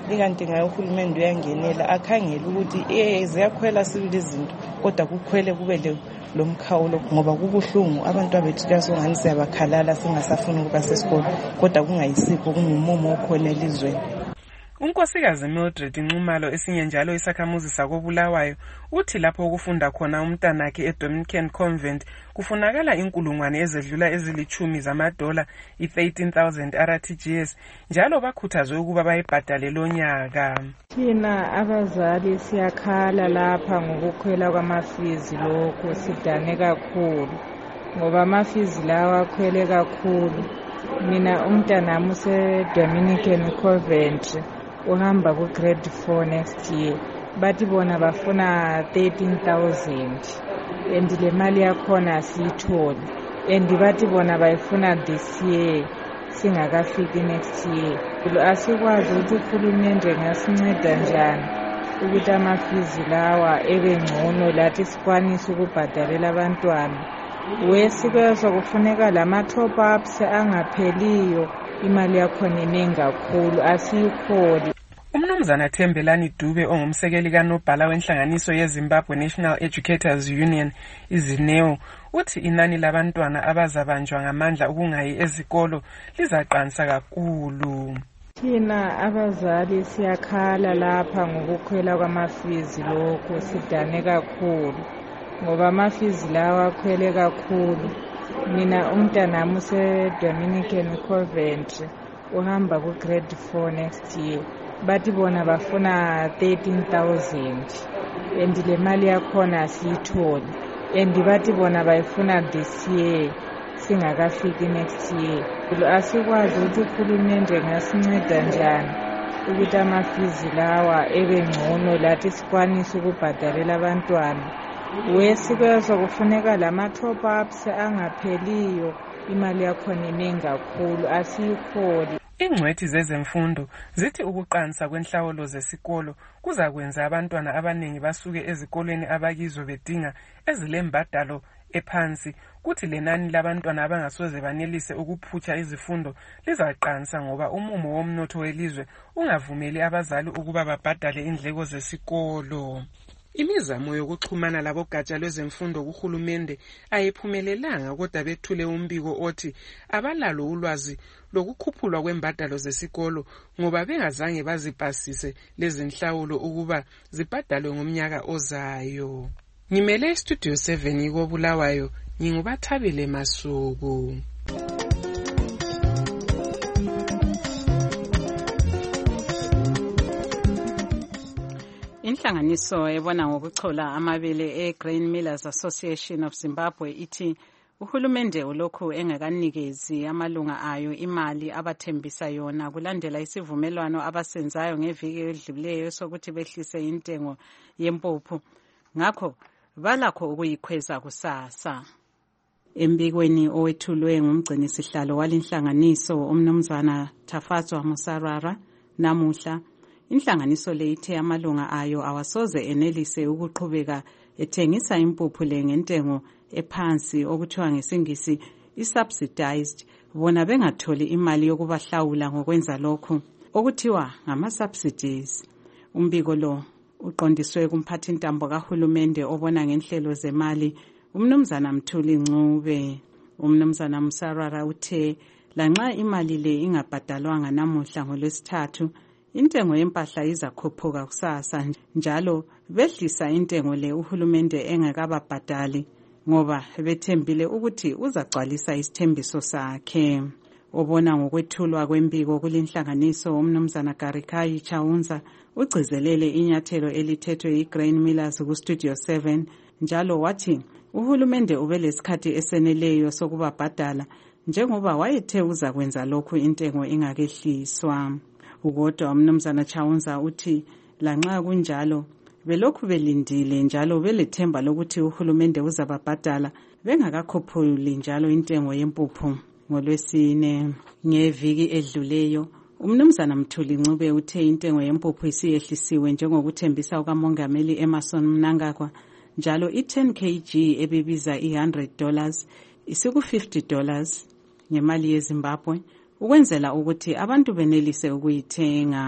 W: ikanti ngayo uhulumende uyangenela akhangele ukuthi eh ziyakhwela sibili izinto kodwa kukhwele kube lo mkhawulo ngoba kubuhlungu abantu abethu kuyasongani siyabakhalala singasafuni ukuba sesikole kodwa kungayisikho kungumumo okhona elizweni.
V: Unkosikazi Mildred Nxumalo esinye njalo isakhamuzi sakobulawayo uthi lapho ukufunda khona umntanakhe eDominican Convent kufunakala inkulungwane ezedlula ezilichumi zamadola i-thirteen thousand R T G S njalo bakhuthazwe ukuba bayibhadale lonyaka.
C: Thina abazali siyakhala lapha ngokukhwela kwamafizi lokho sidane kakhulu ngoba amafizi lawa akhwele kakhulu. Mina umntanami useDominican Convent uhamba ku grade four next year bathi bona bafuna thirteen thousand and le mali yakhona siyitholi and bathi bona bayifuna this year singakafiki next year. Asikwazi ukuthi uhulumende ngasinceda njani ukuthi amafizi lawa ebe ngcono lathi sikwanise ukubhadalela abantwana. Wesikwezo kufuneka lama top ups angapheliyo imali yakhona iningi kakhulu asiyikholi.
V: Umnumzana Thembelani Dube ongumsekeli kanobhala wenhlanganiso yeZimbabwe National Educators Union izineo uthi inani labantwana abazabanjwa ngamandla ukungayi ezikolo lizaqansa kakhulu.
C: Thina abazali siyakhala lapha ngokukhwela kwamafizi lokho sidane kakhulu ngoba amafizi lawa akhwele kakhulu. Mina umntanami useDominican Convent uhamba ku grade four next year bathi bona bafuna thirteen thousand and le mali yakhona siyitholi and bathi bona bayifuna this year singakafiki next year. Asikwazi ukuthi uhulumende ngasinceda njani ukuthi amafizi lawa ebe ngcono lathi sikwanise ukubhadalela abantwana. Wesikwezo kufuneka lama top ups angapheliyo imali yakhona iningi kakhulu asiyikholi.
V: Ingcwethi zezemfundo zithi ukuqansa kwenhlawulo zesikolo kuzakwenza abantwana abaningi basuke ezikolweni abakizo bedinga ezilembadalo ephansi kuthi lenani labantwana abangasoze banelise ukuphutsha izifundo lizaqansa ngoba umumo womnotho welizwe ungavumeli abazali ukuba babhadale indleko zesikolo. Imizamo yokuxhumana labogatsha lwezemfundo kuhulumende ayiphumelelanga kodwa bethule umbiko othi abalalo ulwazi lokukhuphulwa kwembadalo zesikolo ngoba bengazange bazipasise lezi nhlawulo ukuba zibhadalwe ngomnyaka ozayo. Ngimele Studio seven kobulawayo ngingubathabile Masuku.
B: Inhlanganiso ebona ngokuchola amabele eGrain Millers Association of Zimbabwe ithi uhulumende ulokhu engakanikezi amalunga ayo imali abathembisa yona kulandela isivumelwano abasenzayo ngeviki edluleyo sokuthi behlise intengo yempuphu. Ngakho balakho ukuyikhweza kusasa. Embikweni owethulwe ngumgcini sihlalo walinhlanganiso umnumzana Tafatswa Musarara namuhla inhlanganiso le ithe amalunga ayo awasoze enelise ukuqhubeka ethengisa impuphu le ngentengo ephansi okuthiwa ngesingisi i-subsidized bona bengatholi imali yokubahlawula ngokwenza lokhu okuthiwa ngama-subsidies. Umbiko lo uqondiswe kumphathintambo kahulumende obona ngenhlelo zemali umnumzana Mthuli Ncube. Umnumzana Musarara uthe lanxa imali le ingabhadalwanga namuhla ngolwesithathu intengo yempahla izakhuphuka kusasa njalo behlisa intengo le uhulumende engakababhadali ngoba bethembile ukuthi uzagcwalisa isithembiso sakhe. Obona ngokwethulwa kwembiko kulinhlanganiso umnumzana Garikayi Chawunza ugcizelele inyathelo elithethwe iGrain Millers kuStudio seven njalo wathi uhulumende ubelesikhathi eseneleyo sokubabhadala njengoba wayethe uzakwenza lokhu intengo ingakehliswa. Ukodwa umnumzana Chawunza uthi lanxa kunjalo belokhu belindile njalo belethemba lokuthi uhulumende uzababhadala bengakakhuphuli njalo intengo yempuphu. Ngolwesine ngeviki edluleyo umnumzana Mthuli Ncube uthe intengo yempuphu isiyehlisiwe njengokuthembisa ukamongameli Emerson Mnangagwa njalo i-ten kilograms ebibiza i-one hundred dollars isiku fifty dollars ngemali yeZimbabwe ukwenzela ukuthi abantu benelise ukuyithenga.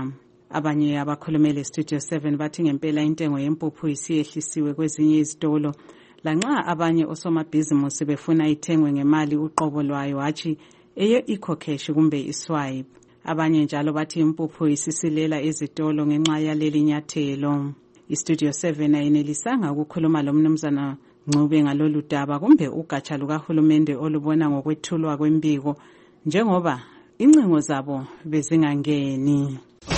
B: Abanye abakhulumele Studio seven bathi ngempela intengo yempuphu isiyehlisiwe kwezinye izitolo. Lanxa abanye osomabhizimusi befuna ithengwe ngemali uqobo lwayo hatshi eye ecocash kumbe iswipe. Abanye njalo bathi impuphu isisilela ezitolo ngenxa yaleli nyathelo. iStudio seven ayenelisanga ukukhuluma lo mnumzana Ncube ngalolu daba kumbe ugatsha lukahulumende olubona ngokwethulwa kwembiko njengoba incingo zabo bezingangeni.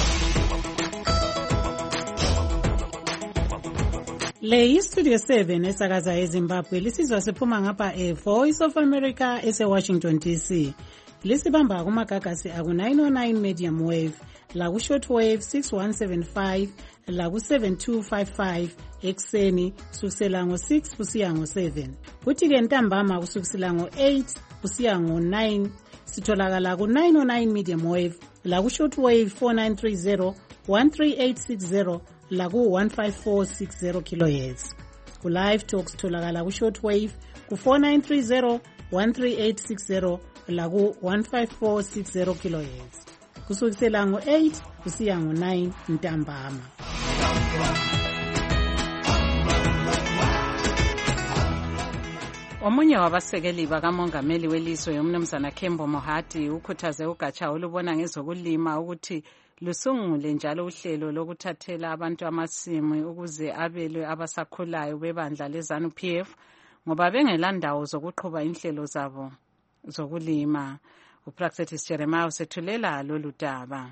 B: Le iStudio seven esakaza eZimbabwe lisizwa siphuma ngapha eVoice of America eseWashington D C. Lisibamba kumagagasi aku nine oh nine medium wave, la ku short wave six one seven five, la ku seven two five five ekseni kusukela ngo six kusiya ngo seven. Kuthi ke ntambama kusukela ngo eight kusiya ngo nine sitholakala ku nine oh nine medium wave, la ku short wave four nine three zero, one three eight six zero, la ku one five four six zero kilohertz. Ku live talks tholakala ku short wave ku four nine three zero, one three eight six zero, la ku one five four six zero kilohertz. Kusukela ngo eight kusiya ngo nine ntambama. Omunye wabasekeli bakamongameli welizwe umnumzana Kembo Mohadi ukhuthaze ugatsha olubona ngezokulima ukuthi lusungule njalo uhlelo lokuthathela abantu amasimu ukuze abelwe abasakhulayo bebandla leZANU P F ngoba bengelandawo zokuqhuba inhlelo zabo zokulima. uPraxetis Jeremiah usethulela lolu daba.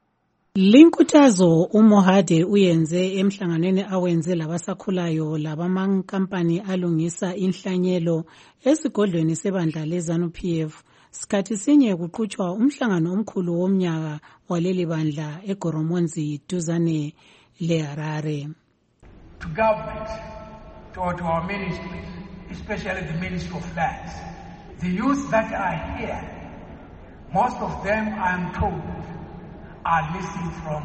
B: Linkuthazo uMohade uyenze emhlanganweni awenze labasakhulayo labamankampani alungisa inhlanyelo esigodlweni sebandla leZANU P F. Sikhathi sinye kuqhutshwa umhlangano omkhulu womnyaka waleli bandla eGoromonzi duzane leHarare.
F: To government, to, to our ministries, especially the Ministry of Lands, the youth that are here, most of them, I am told, are missing from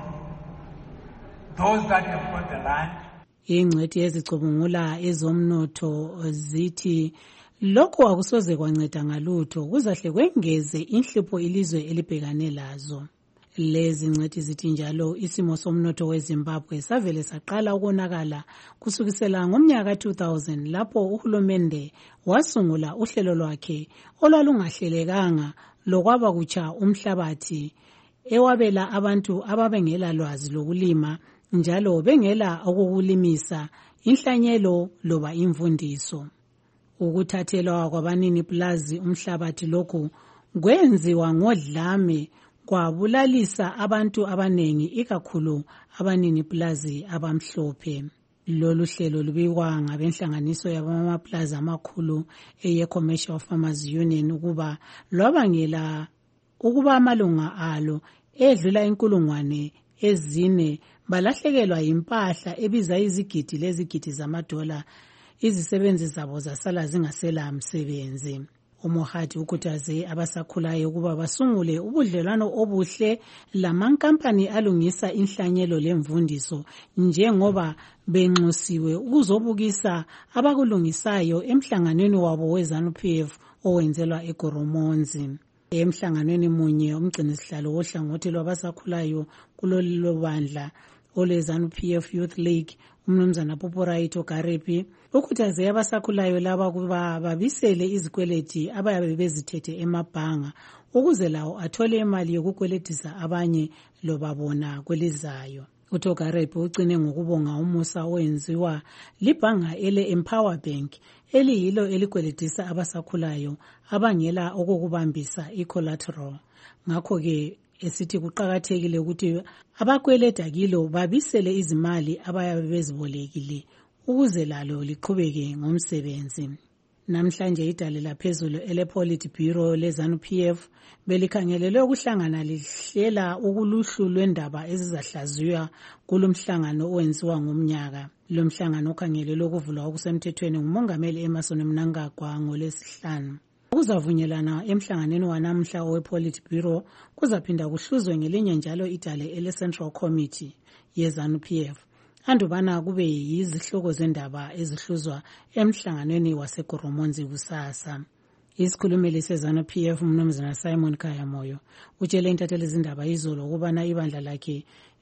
F: those that have got the land.
B: Ingcwethi ezicubungula ezomnotho zithi lokho akusoze kwanceda ngalutho kuzahle kwengeze inhlupho ilizwe elibhekane lazo. Lezi ngcwethi zithi njalo isimo somnotho weZimbabwe savele saqala ukonakala kusukisela ngomnyaka two thousand lapho uhulumende wasungula uhlelo lwakhe olwalungahlelekanga lokwaba kutsha umhlabathi ewabela abantu ababengela lwazi lokulima njalo bengela okukulimisa inhlanyelo loba imfundiso. Ukuthathelwa kwabanini plazi umhlabathi lokhu kwenziwa ngodlame kwabulalisa abantu abanengi ikakhulu abanini plazi abamhlophe. Lolu hlelo lubikwa ngabenhlanganiso yabamaplaza amakhulu eye-Commercial Farmers Union ukuba lwabangela ukuba amalunga alo edlula inkulungwane ezine balahlekelwa impahla ebiza izigidi lezigidi zamadola izisebenzi zabo zasala zingasela msebenzi. uMohadi ukhuthaze abasakhulayo ukuba basungule ubudlelwano obuhle lamankampani alungisa inhlanyelo lemvundiso njengoba benxusiwe ukuzobukisa abakulungisayo emhlanganweni wabo weZANU P F owenzelwa eGoromonzi. Emhlanganweni munye umgcinisihlalo wohlangothi lwabasakhulayo kulolu bandla oleZANU P F Youth League umnumzana Poporaito Garepi ukhuthaze abasakhulayo laba kuba babisele izikweleti abayabe bezithethe emabhanga ukuze lawo athole imali yokukweletisa abanye loba bona kwelizayo. uTogarepi ucine ngokubonga umusa owenziwa libhanga ele Empower Bank eliyilo elikweletisa abasakhulayo abangela okukubambisa icollateral. Ngakho ke esithi kuqakathekile ukuthi abakweleta kilo babisele izimali abayabe bezibolekile ukuze lalo liqhubeke ngomsebenzi. Namhlanje idale laphezulu ele-Politburo leZANU P F belikhangelelwe ukuhlangana lihlela ukuluhlu lwendaba ezizahlaziywa kulomhlangano owenziwa ngomnyaka. Lo mhlangano ukhangelelwe ukuvulwa okusemthethweni ngumongameli Emmerson Mnangagwa ngolwesihlanu. Ukuzavunyelana emhlanganweni wanamhla owePolitburo kuzaphinda kuhluzwe ngelinye njalo idale ele-Central Committee yeZANU P F. Andubana kube yizihloko zendaba ezihluzwa emhlanganweni waseGoromonzi kusasa. Isikhulumeli seZANU P F umnumzana Simon Kayamoyo utshele intatheli izindaba izolo ukubana ibandla lakhe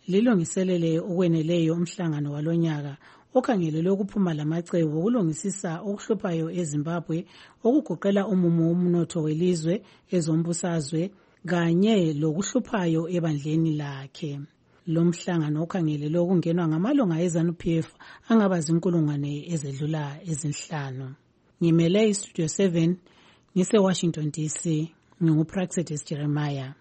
G: lilungiselele ukweneleyo umhlangano walonyaka okhangelelwe ukuphuma lamacebo okulungisisa okuhluphayo eZimbabwe okugoqela umumo womnotho welizwe, ezombusazwe kanye lokuhluphayo ebandleni lakhe. Lo mhlangano okhangelelwe ukungenwa ngamalunga eZANU P F angaba zinkulungwane ezedlula ezinhlanu. Ngimele iStudio seven ngise Washington D C, nginguPraxedis Jeremiah.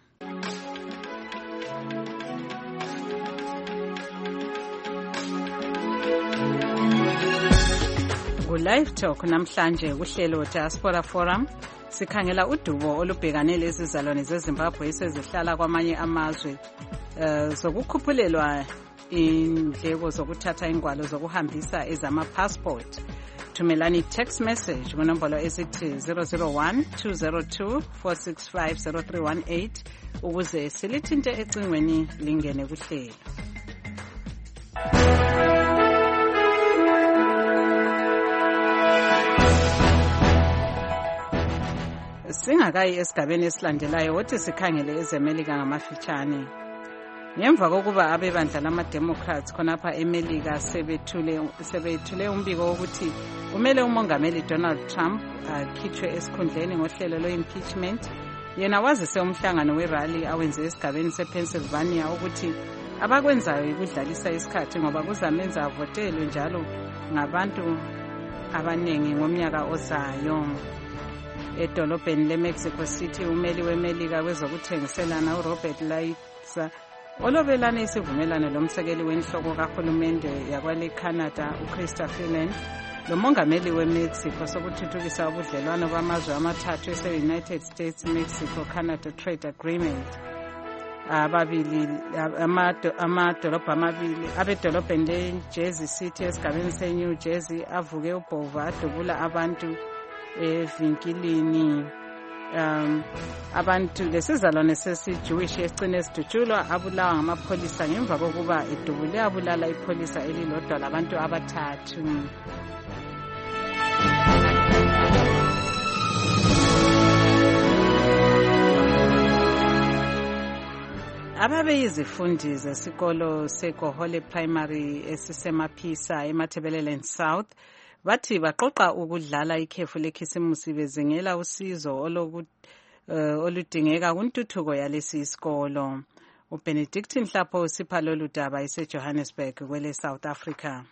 B: Live Talk namhlanje kuhlelo Diaspora Forum sikhangela udubo olubhekane lezizalwane zeZimbabwe esezihlala kwamanye amazwe uh, zokukhuphulelwa indleko zokuthatha ingwalo zokuhambisa ezama passport. Thumelani text message kunombolo esithi zero zero one two zero two four six five zero three one eight ukuze silithinte ecingweni lingene kuhlelo. Singakayi esigabeni esilandelayo wothi sikhangele ezemelika ngamafitshane. Ngemva kokuba abebandla lama-Democrats khonapha eMelika sebethule sebethule umbiko wokuthi kumele umongameli Donald Trump akhitshwe esikhundleni ngohlelo lwe-impeachment, yena wazise umhlangano we-rally awenze esigabeni sePennsylvania ukuthi abakwenzayo ikudlalisa isikhathi ngoba kuzamenza avotelwe njalo ngabantu abaningi ngomnyaka ozayo. Edolobheni leMexico City umeli weMelika kwezokuthengiselana uRobert Lighthizer olobelane isivumelano lomsekeli wenhloko kahulumende yakwale Canada uChrystia Freeland lomongameli weMexico sokuthuthukisa ubudlelwano bamazwe amathathu ese-United States Mexico Canada Trade Agreement. Ababili amadolobha amabili abedolobheni leJersey City esigabeni seNew Jersey avuke ubhova adubula abantu evinkilini. Um, abantu lesizalwane sesi-Jewish esicine esidutshulwa abulawa ngamapholisa ngemva kokuba edubule abulala ipholisa elilodwa labantu abathathu. Ababe izifundi zesikolo seGohole Primary esisemaphisa eMatabeleland South bathi baqoqa ukudlala ikhefu lekhisimusi bezingela usizo oloku uh, oludingeka kuntuthuko yalesi isikolo. uBenedictine Hlapho usipha lolu daba eseJohannesburg kwele South Africa.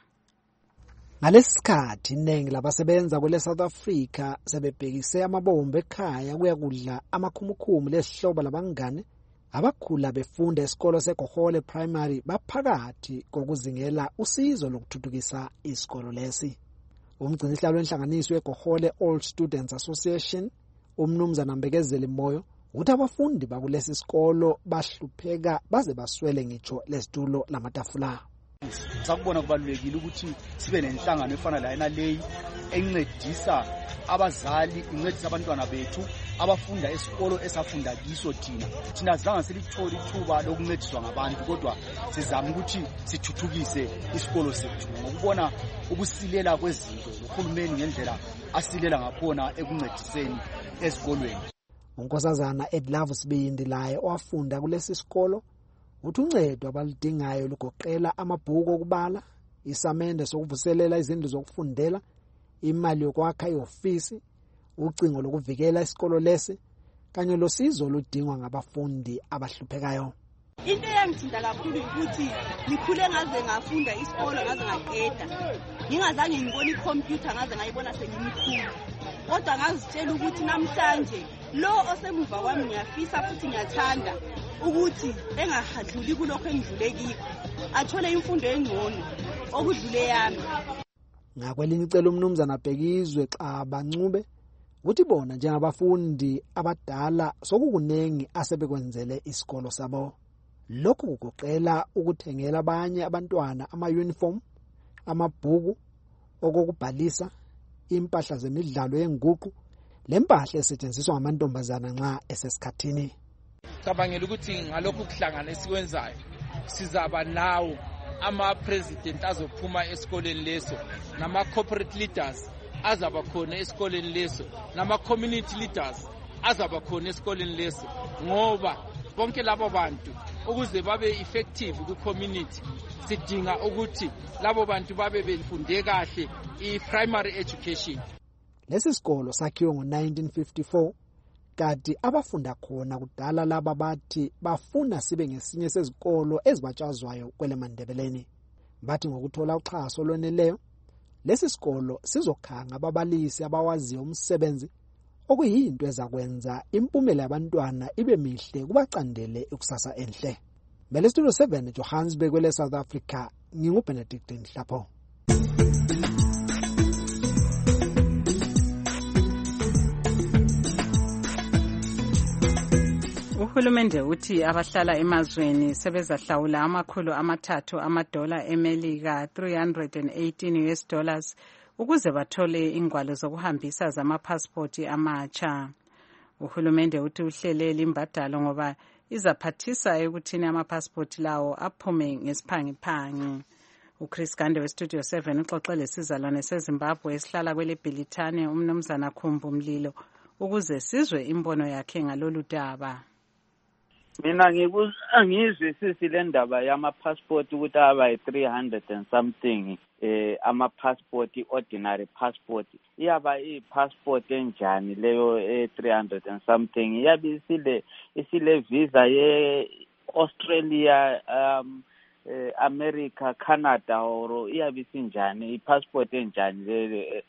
I: Ngalesi sikhathi iningi labasebenza kwele South Africa sebebhekise amabombe ekhaya kuya kudla amakhumukhumu lesihlobo labangane abakhula befunda esikolo seGohole Primary baphakathi kokuzingela usizo lokuthuthukisa isikolo lesi. Umgcinisihlalo wenhlanganiso weGohole All Students Association umnumzana Mbekezeli Moyo uthi abafundi bakulesi sikolo bahlupheka baze baswele ngitsho lesitulo lamatafula.
K: Sakubona kubalulekile ukuthi sibe nenhlangano efana la ena leyi encedisa abazali incedisa abantwana bethu abafunda esikolo esafunda kiso thina. Thina zange silithola ithuba lokuncediswa ngabantu kodwa sizama ukuthi sithuthukise isikolo sethu ngokubona ukusilela kwezinto uhulumeni ngendlela asilela ngakhona ekuncediseni esikolweni.
I: Unkosazana Edlove Sibindi laye owafunda kulesi sikolo uthi uncedo abalidingayo lugoqela amabhuku okubala, isamende sokuvuselela izindlu zokufundela, imali yokwakha iofisi, ucingo lokuvikela isikolo lesi kanye losizo oludingwa ngabafundi abahluphekayo.
X: Into eyangithinta kakhulu ukuthi ngikhule ngaze ngafunda isikolo ngaze ngaqeda. Ngingazange ngibone ikhompyutha ngaze ngayibona sengimkhulu. Kodwa ngazitshela ukuthi namhlanje lo osemuva kwami ngiyafisa futhi ngiyathanda ukuthi engahadluli kulokho engidlule kikho athole imfundo engcono okudlule yami.
I: Ngakwelinye icelo umnumzana Bhekizwe xa bancube uthi bona njengabafundi abadala sokukunengi asebekwenzele isikolo sabo. Lokhu kugoqela ukuthengela abanye abantwana ama-uniform, amabhuku okubhalisa, impahla zemidlalo yenguqu, lempahla esetshenziswa ngamantombazana nxa esesikhathini.
Y: Cabangela ukuthi ngalokho kuhlangana esikwenzayo sizaba nawo ama-president azophuma esikoleni leso nama-corporate leaders azaba khona esikoleni leso nama-community leaders azaba khona esikoleni leso ngoba bonke labo bantu ukuze babe effective ku-community sidinga ukuthi labo bantu babe befunde kahle i-primary education.
I: Lesi sikolo sakhiwe ngo nineteen fifty-four kanti abafunda khona kudala laba bathi bafuna sibe ngesinye sezikolo ezibatshazwayo kweleMandebeleni. Bathi ngokuthola uxhaso lweneleyo lesi sikolo sizokhanga ababalisi abawaziyo umsebenzi okuyinto ezakwenza impumela yabantwana ibe mihle kubacandele ikusasa enhle. Bele Studio seven Johannesburg kwele South Africa nginguBenedict Nhlapho.
B: Uhulumende uthi abahlala emazweni sebezahlawula amakhulu amathathu amadola eMelika three hundred eighteen U S dollars ukuze bathole ingwalo zokuhambisa zamapassport amatsha. Uhulumende uthi uhlelele imbadalo ngoba izaphathisa ekuthini amapassport lawo aphume ngesiphangiphangi. uChris Gande weStudio seven uxoxele sizalwane seZimbabwe esihlala kwele Bhilithane umnumzana Khumbu Mlilo ukuze sizwe imbono yakhe ngalolu daba.
U: Mina ngiyizwisisi le ndaba yama-passport ukuthi aba three hundred and something eh ama-passport ordinary passport iyaba i-passport enjani leyo eh three hundred and something iyabe isile isile visa ye Australia um eh, America Canada or iyabe isinjani i-passport enjani le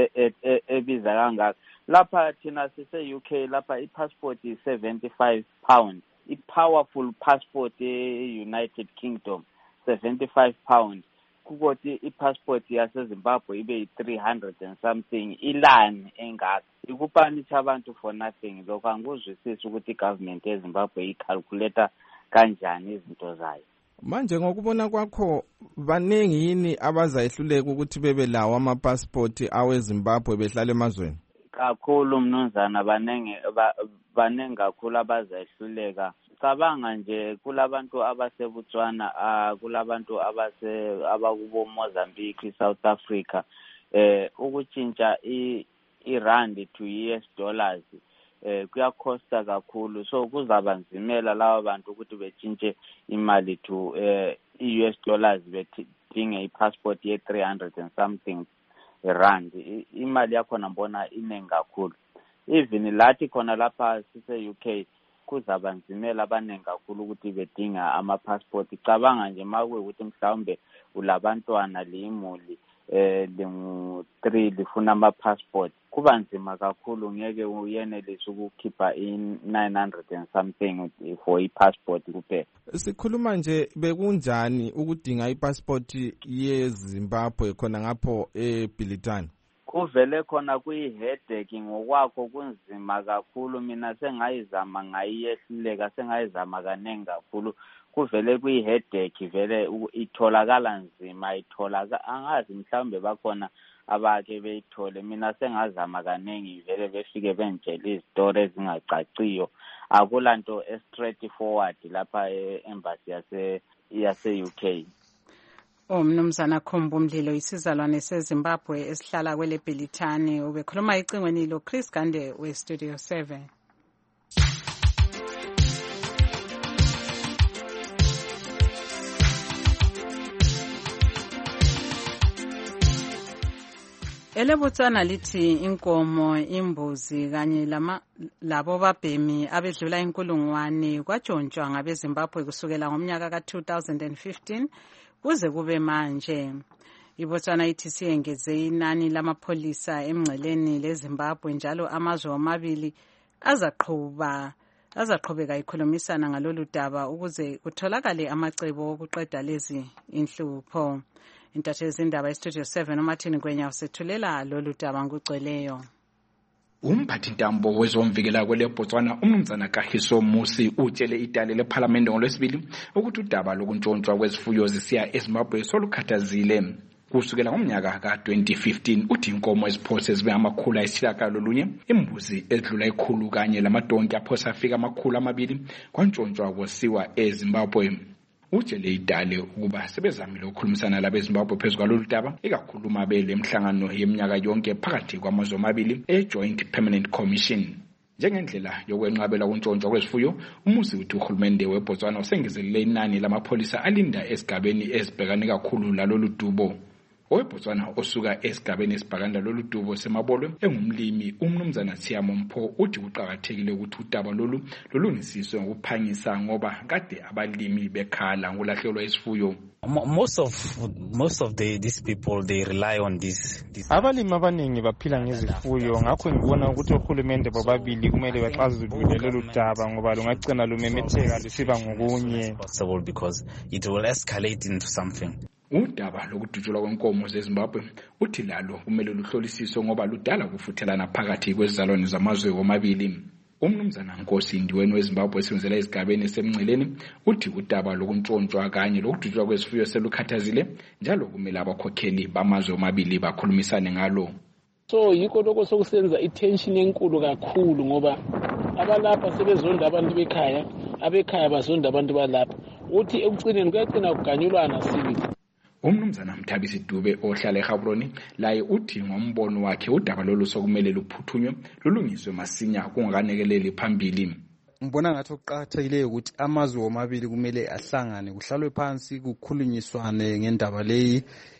U: ebiza kangaka lapha thina sise U K lapha i-passport is seventy-five pounds i-powerful passport e-United Kingdom seventy-five pounds kukothi i-passport yaseZimbabwe ibe three hundred and something ilani engaka ikuphanisa abantu for nothing lokho anguzwisisi ukuthi i-government yeZimbabwe icalculate kanjani izinto zayo.
S: Manje ngokubona kwakho baningi yini abazayihluleka ukuthi bebe lawo ama-passport aweZimbabwe behlala emazweni?
U: Kakhulu mnumzana banenge banenge kakhulu abazayihluleka. Cabanga nje kulabantu abaseBotswana ah kulabantu abase abakubo Mozambique South Africa eh ukutshintsha i-rand to U S dollars eh kuyakhosta kakhulu so kuzabanzimela laba bantu ukuthi betshintshe imali to eh U S dollars bedinge i-passport ye three hundred and something rand imali yakho nambona inengi kakhulu even lathi khona lapha sise U K kuzabanzimela abanengi kakhulu ukuthi bedinga ama-passport cabanga nje makuwe ukuthi mhlawumbe ulabantwana limuli eh lingu three lifuna ama-passport kuba nzima kakhulu ngeke uyenelise ukukhipha in nine hundred and something for i-passport kuphela.
S: Sikhuluma nje bekunjani ukudinga i-passport yeZimbabwe khona ngapho eBhilithane?
U: Kuvele khona kuyi-headache ngokwakho kunzima kakhulu mina sengayizama ngayiyehluleka sengayizama kanengi kakhulu kuvele kuyi-headache vele itholakala nzima itholakala angazi mhlawumbe bakhona abake beyithole mina sengazama kanengi vele befike bengitshela izitori ezingacaciyo akulanto straight forward lapha e-embassy yase yase-U K.
B: Umnumzana Khumbu Mlilo isizalwane seZimbabwe esihlala kwele Bhilithane ubekhuluma icingweni lo Chris Gande weStudio seven. EleBotswana lithi inkomo imbuzi kanye lama labo babhemi abedlula inkulungwane kwatshontshwa ngabeZimbabwe kusukela ngomnyaka ka two thousand fifteen kuze kube manje. IBotswana ithi siyengeze inani lamapholisa emngceleni leZimbabwe njalo amazwe omabili azaqhuba azaqhubeka ikhulumisana ngalolu daba ukuze kutholakale amacebo okuqeda lezi inhlupho. Intatheli zindaba eStudio seven uMartin Gwenya usethulela lolu daba ngugcweleyo.
A: Umphathi ntambo wezomvikela kwele Botswana umnumzana Kagiso Musi utshele idale leParliament ngolwesibili ukuthi udaba lokuntshontshwa kwezifuyo zisiya eZimbabwe solukhathazile. Kusukela ngomnyaka ka twenty fifteen uthi inkomo eziphose zibe amakhulu ayishiyagalolunye imbuzi edlula ikhulu kanye lamadonki aphosa afika amakhulu amabili kwantshontshiwa kwasiwa eZimbabwe. Utshele idale ukuba sebezamile ukukhulumisana labeZimbabwe phezulu kwalolu daba ikakhuluma bele emhlangano yeminyaka yonke phakathi kwamazwe amabili eJoint Permanent Commission. Njengendlela yokwenqabela kuntshontshwa kwezifuyo, umusi uthi uhulumende weBotswana usengezelele inani lamapholisa alinda esigabeni ezibhekane kakhulu lalolu dubo. OweBotswana osuka esigabeni esibhekane lalolu dubo semabolwe engumlimi uMnumzana Tshiamo Mpho uthi kuqhakathekile ukuthi udaba lolu lolungisiswe ngokuphangisa ngoba kade abalimi bekhala ngolahlelwa isifuyo.
H: Most of most of the these people they rely on this, this.
E: Abalimi abaningi baphila ngezifuyo, ngakho ngibona ukuthi uhulumende bobabili kumele baxazulule lolu daba ngoba lungagcina lumemetheka lisiba ngokunye,
H: possible because it will escalate into something.
A: Udaba lokudutshulwa kwenkomo zeZimbabwe uthi lalo kumele luhlolisiswe ngoba ludala ukufuthelana phakathi kwezizalwane zamazwe womabili. Umnumzana Nkosi Ndiweni weZimbabwe esenzela izigabeni esemngceleni uthi udaba lokuntshontshwa kanye lokudutshulwa kwezifuyo selukhathazile njalo kumele abakhokheli bamazwe omabili bakhulumisane ngalo.
J: So yikho lokho sokusenza itension enkulu kakhulu ngoba abalapha sebezonda abantu bekhaya, abekhaya bazonda abantu balapha. Uthi ekugcineni kuyagcina kuganyulwana sibili.
A: Umnumzana Mthabisi Dube ohlala eGaborone laye uthi ngombono wakhe udaba lolu sokumele luphuthunywe lulungiswe masinya kungakanekeleli phambili.
L: Ngibona ngathi okuqhakathekileyo ukuthi amazwe omabili kumele ahlangane kuhlalwe phansi kukhulunyiswane ngendaba leyi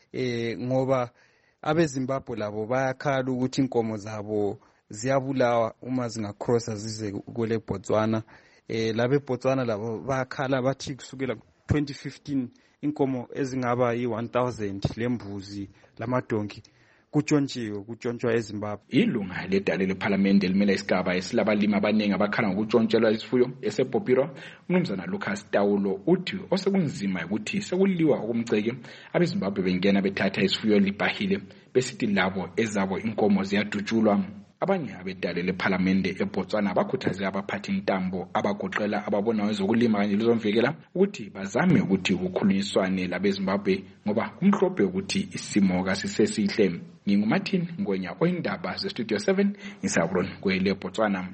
L: eh ngoba abeZimbabwe labo bayakhala ukuthi inkomo zabo ziyabulawa uma zingacrossa zize kule Botswana. Eh labe Botswana labo bayakhala bathi kusukela twenty fifteen inkomo ezingaba yi one thousand lembuzi lamadonki kutshontshiwe kutshontshiwa eZimbabwe.
A: Ilunga ledale leParliament elimela isigaba esilabalimi abaningi abakhala ngokutshontshela isifuyo esePopira uMnumzana Lucas Taulo uthi osekunzima ukuthi sekuliwa okumceke abeZimbabwe bengena bethatha isifuyo libahile besithi labo ezabo inkomo ziyadutshulwa. Abanye abedale leParliament eBotswana bakhuthaze abaphathi intambo abagoqela ababona wezokulima kanye lezomvikela ukuthi bazame ukuthi ukukhulunyiswane labeZimbabwe ngoba umhlophe ukuthi isimo kasisesihle. NginguMartin Ngwenya oyindaba zeStudio seven ngisabron kwele Botswana.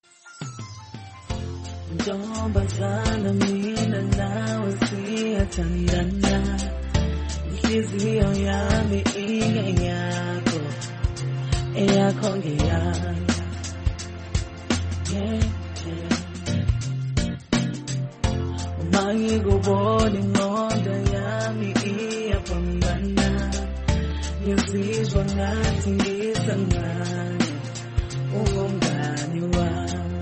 M: Ntombazana mina nawe siyathandana, inhliziyo yami ingeyakho eyakho ngeyami, yeah, yeah. Uma ngikubona ingqondo yami iyapambana, ngizizwa ngathi ngisangane, ungumngane wami,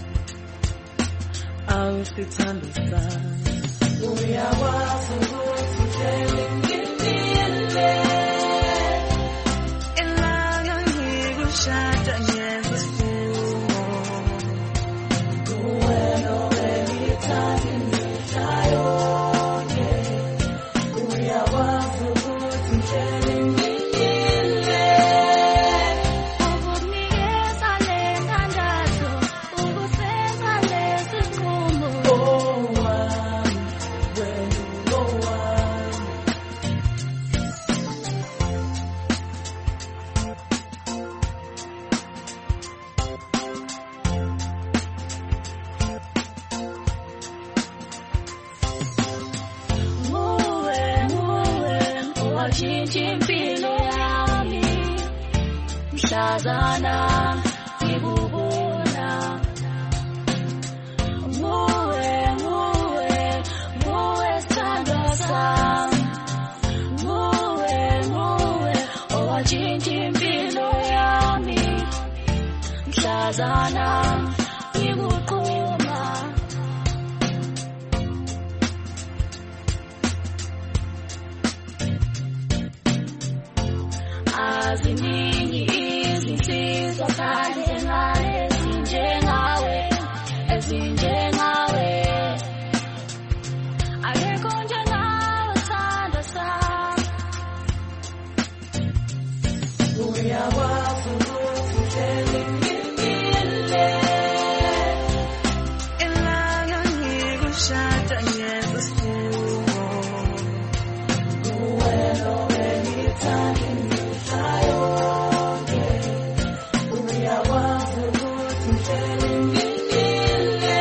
M: awusithando sami. Uyakwazi ukuthi uvele ngimile elanga ngikushada ngenza isifungo, kuwena owengithanda imihla yonke. Uyakwazi ukuthi uvele ngimile ukukunikeza le ndandatho, ukusenza lesi sinqumo. Oh wami, wena ungowami. Nguwe, nguwe, owashintsha impilo yami, mhlazana ngikubona. Nguwe, nguwe, nguwe sithandwa sami, nguwe, nguwe, owashintsha impilo yami, mhlazana ngikuquma. Aziningi izinsizwa kade encane ezinjengawe, ezinjengawe. Akekho njengawe sithandwa sami. Uyakwazi ukuthi uvele ngimile elanga ngikushada ngenza isifungo, kuwena owengithanda imihla yonke. Uyakwazi ukuthi uvele ngimile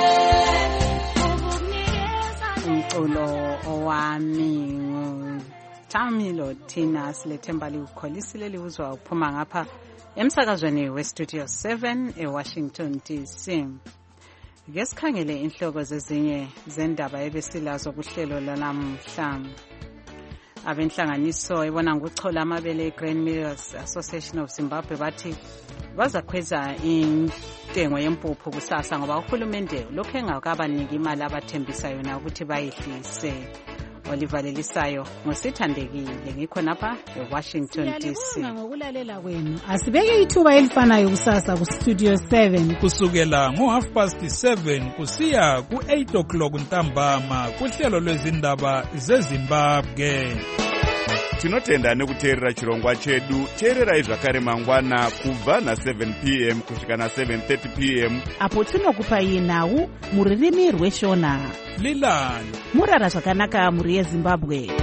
M: ukukunikeza
B: umculo owami nguThamilo Thina silethemba likukholisile liwuzwa uphuma ngapha emsakazweni westudio seven eWashington D C. Ke sikhangele inhloko zezinye zendaba ebesilazo kuhlelo lanamhla. Abenhlanganiso ebona ngokuchola amabele eGrain Millers Association of Zimbabwe bathi bazakhweza intengo yempuphu kusasa ngoba uhulumende lokho engakabaniki imali abathembisa yona ukuthi bayihlise. Oliver Lelisayo ngosithandekile ngikho napha eWashington D C.
G: Siyabonga ngokulalela kwenu. Asibeke ithuba elifanayo kusasa ku Studio seven
D: kusukela ngo half past seven kusiya ku eight o'clock ntambama kuhlelo lwezindaba zeZimbabwe.
N: Tinotenda nekuteerera chirongwa chedu. Teererai zvakare mangwana kubva na seven p m kusvika na seven thirty p m
O: apo tinokupai nhau muririmi rweshona.
D: Lilani
O: murara zvakanaka muri yeZimbabwe.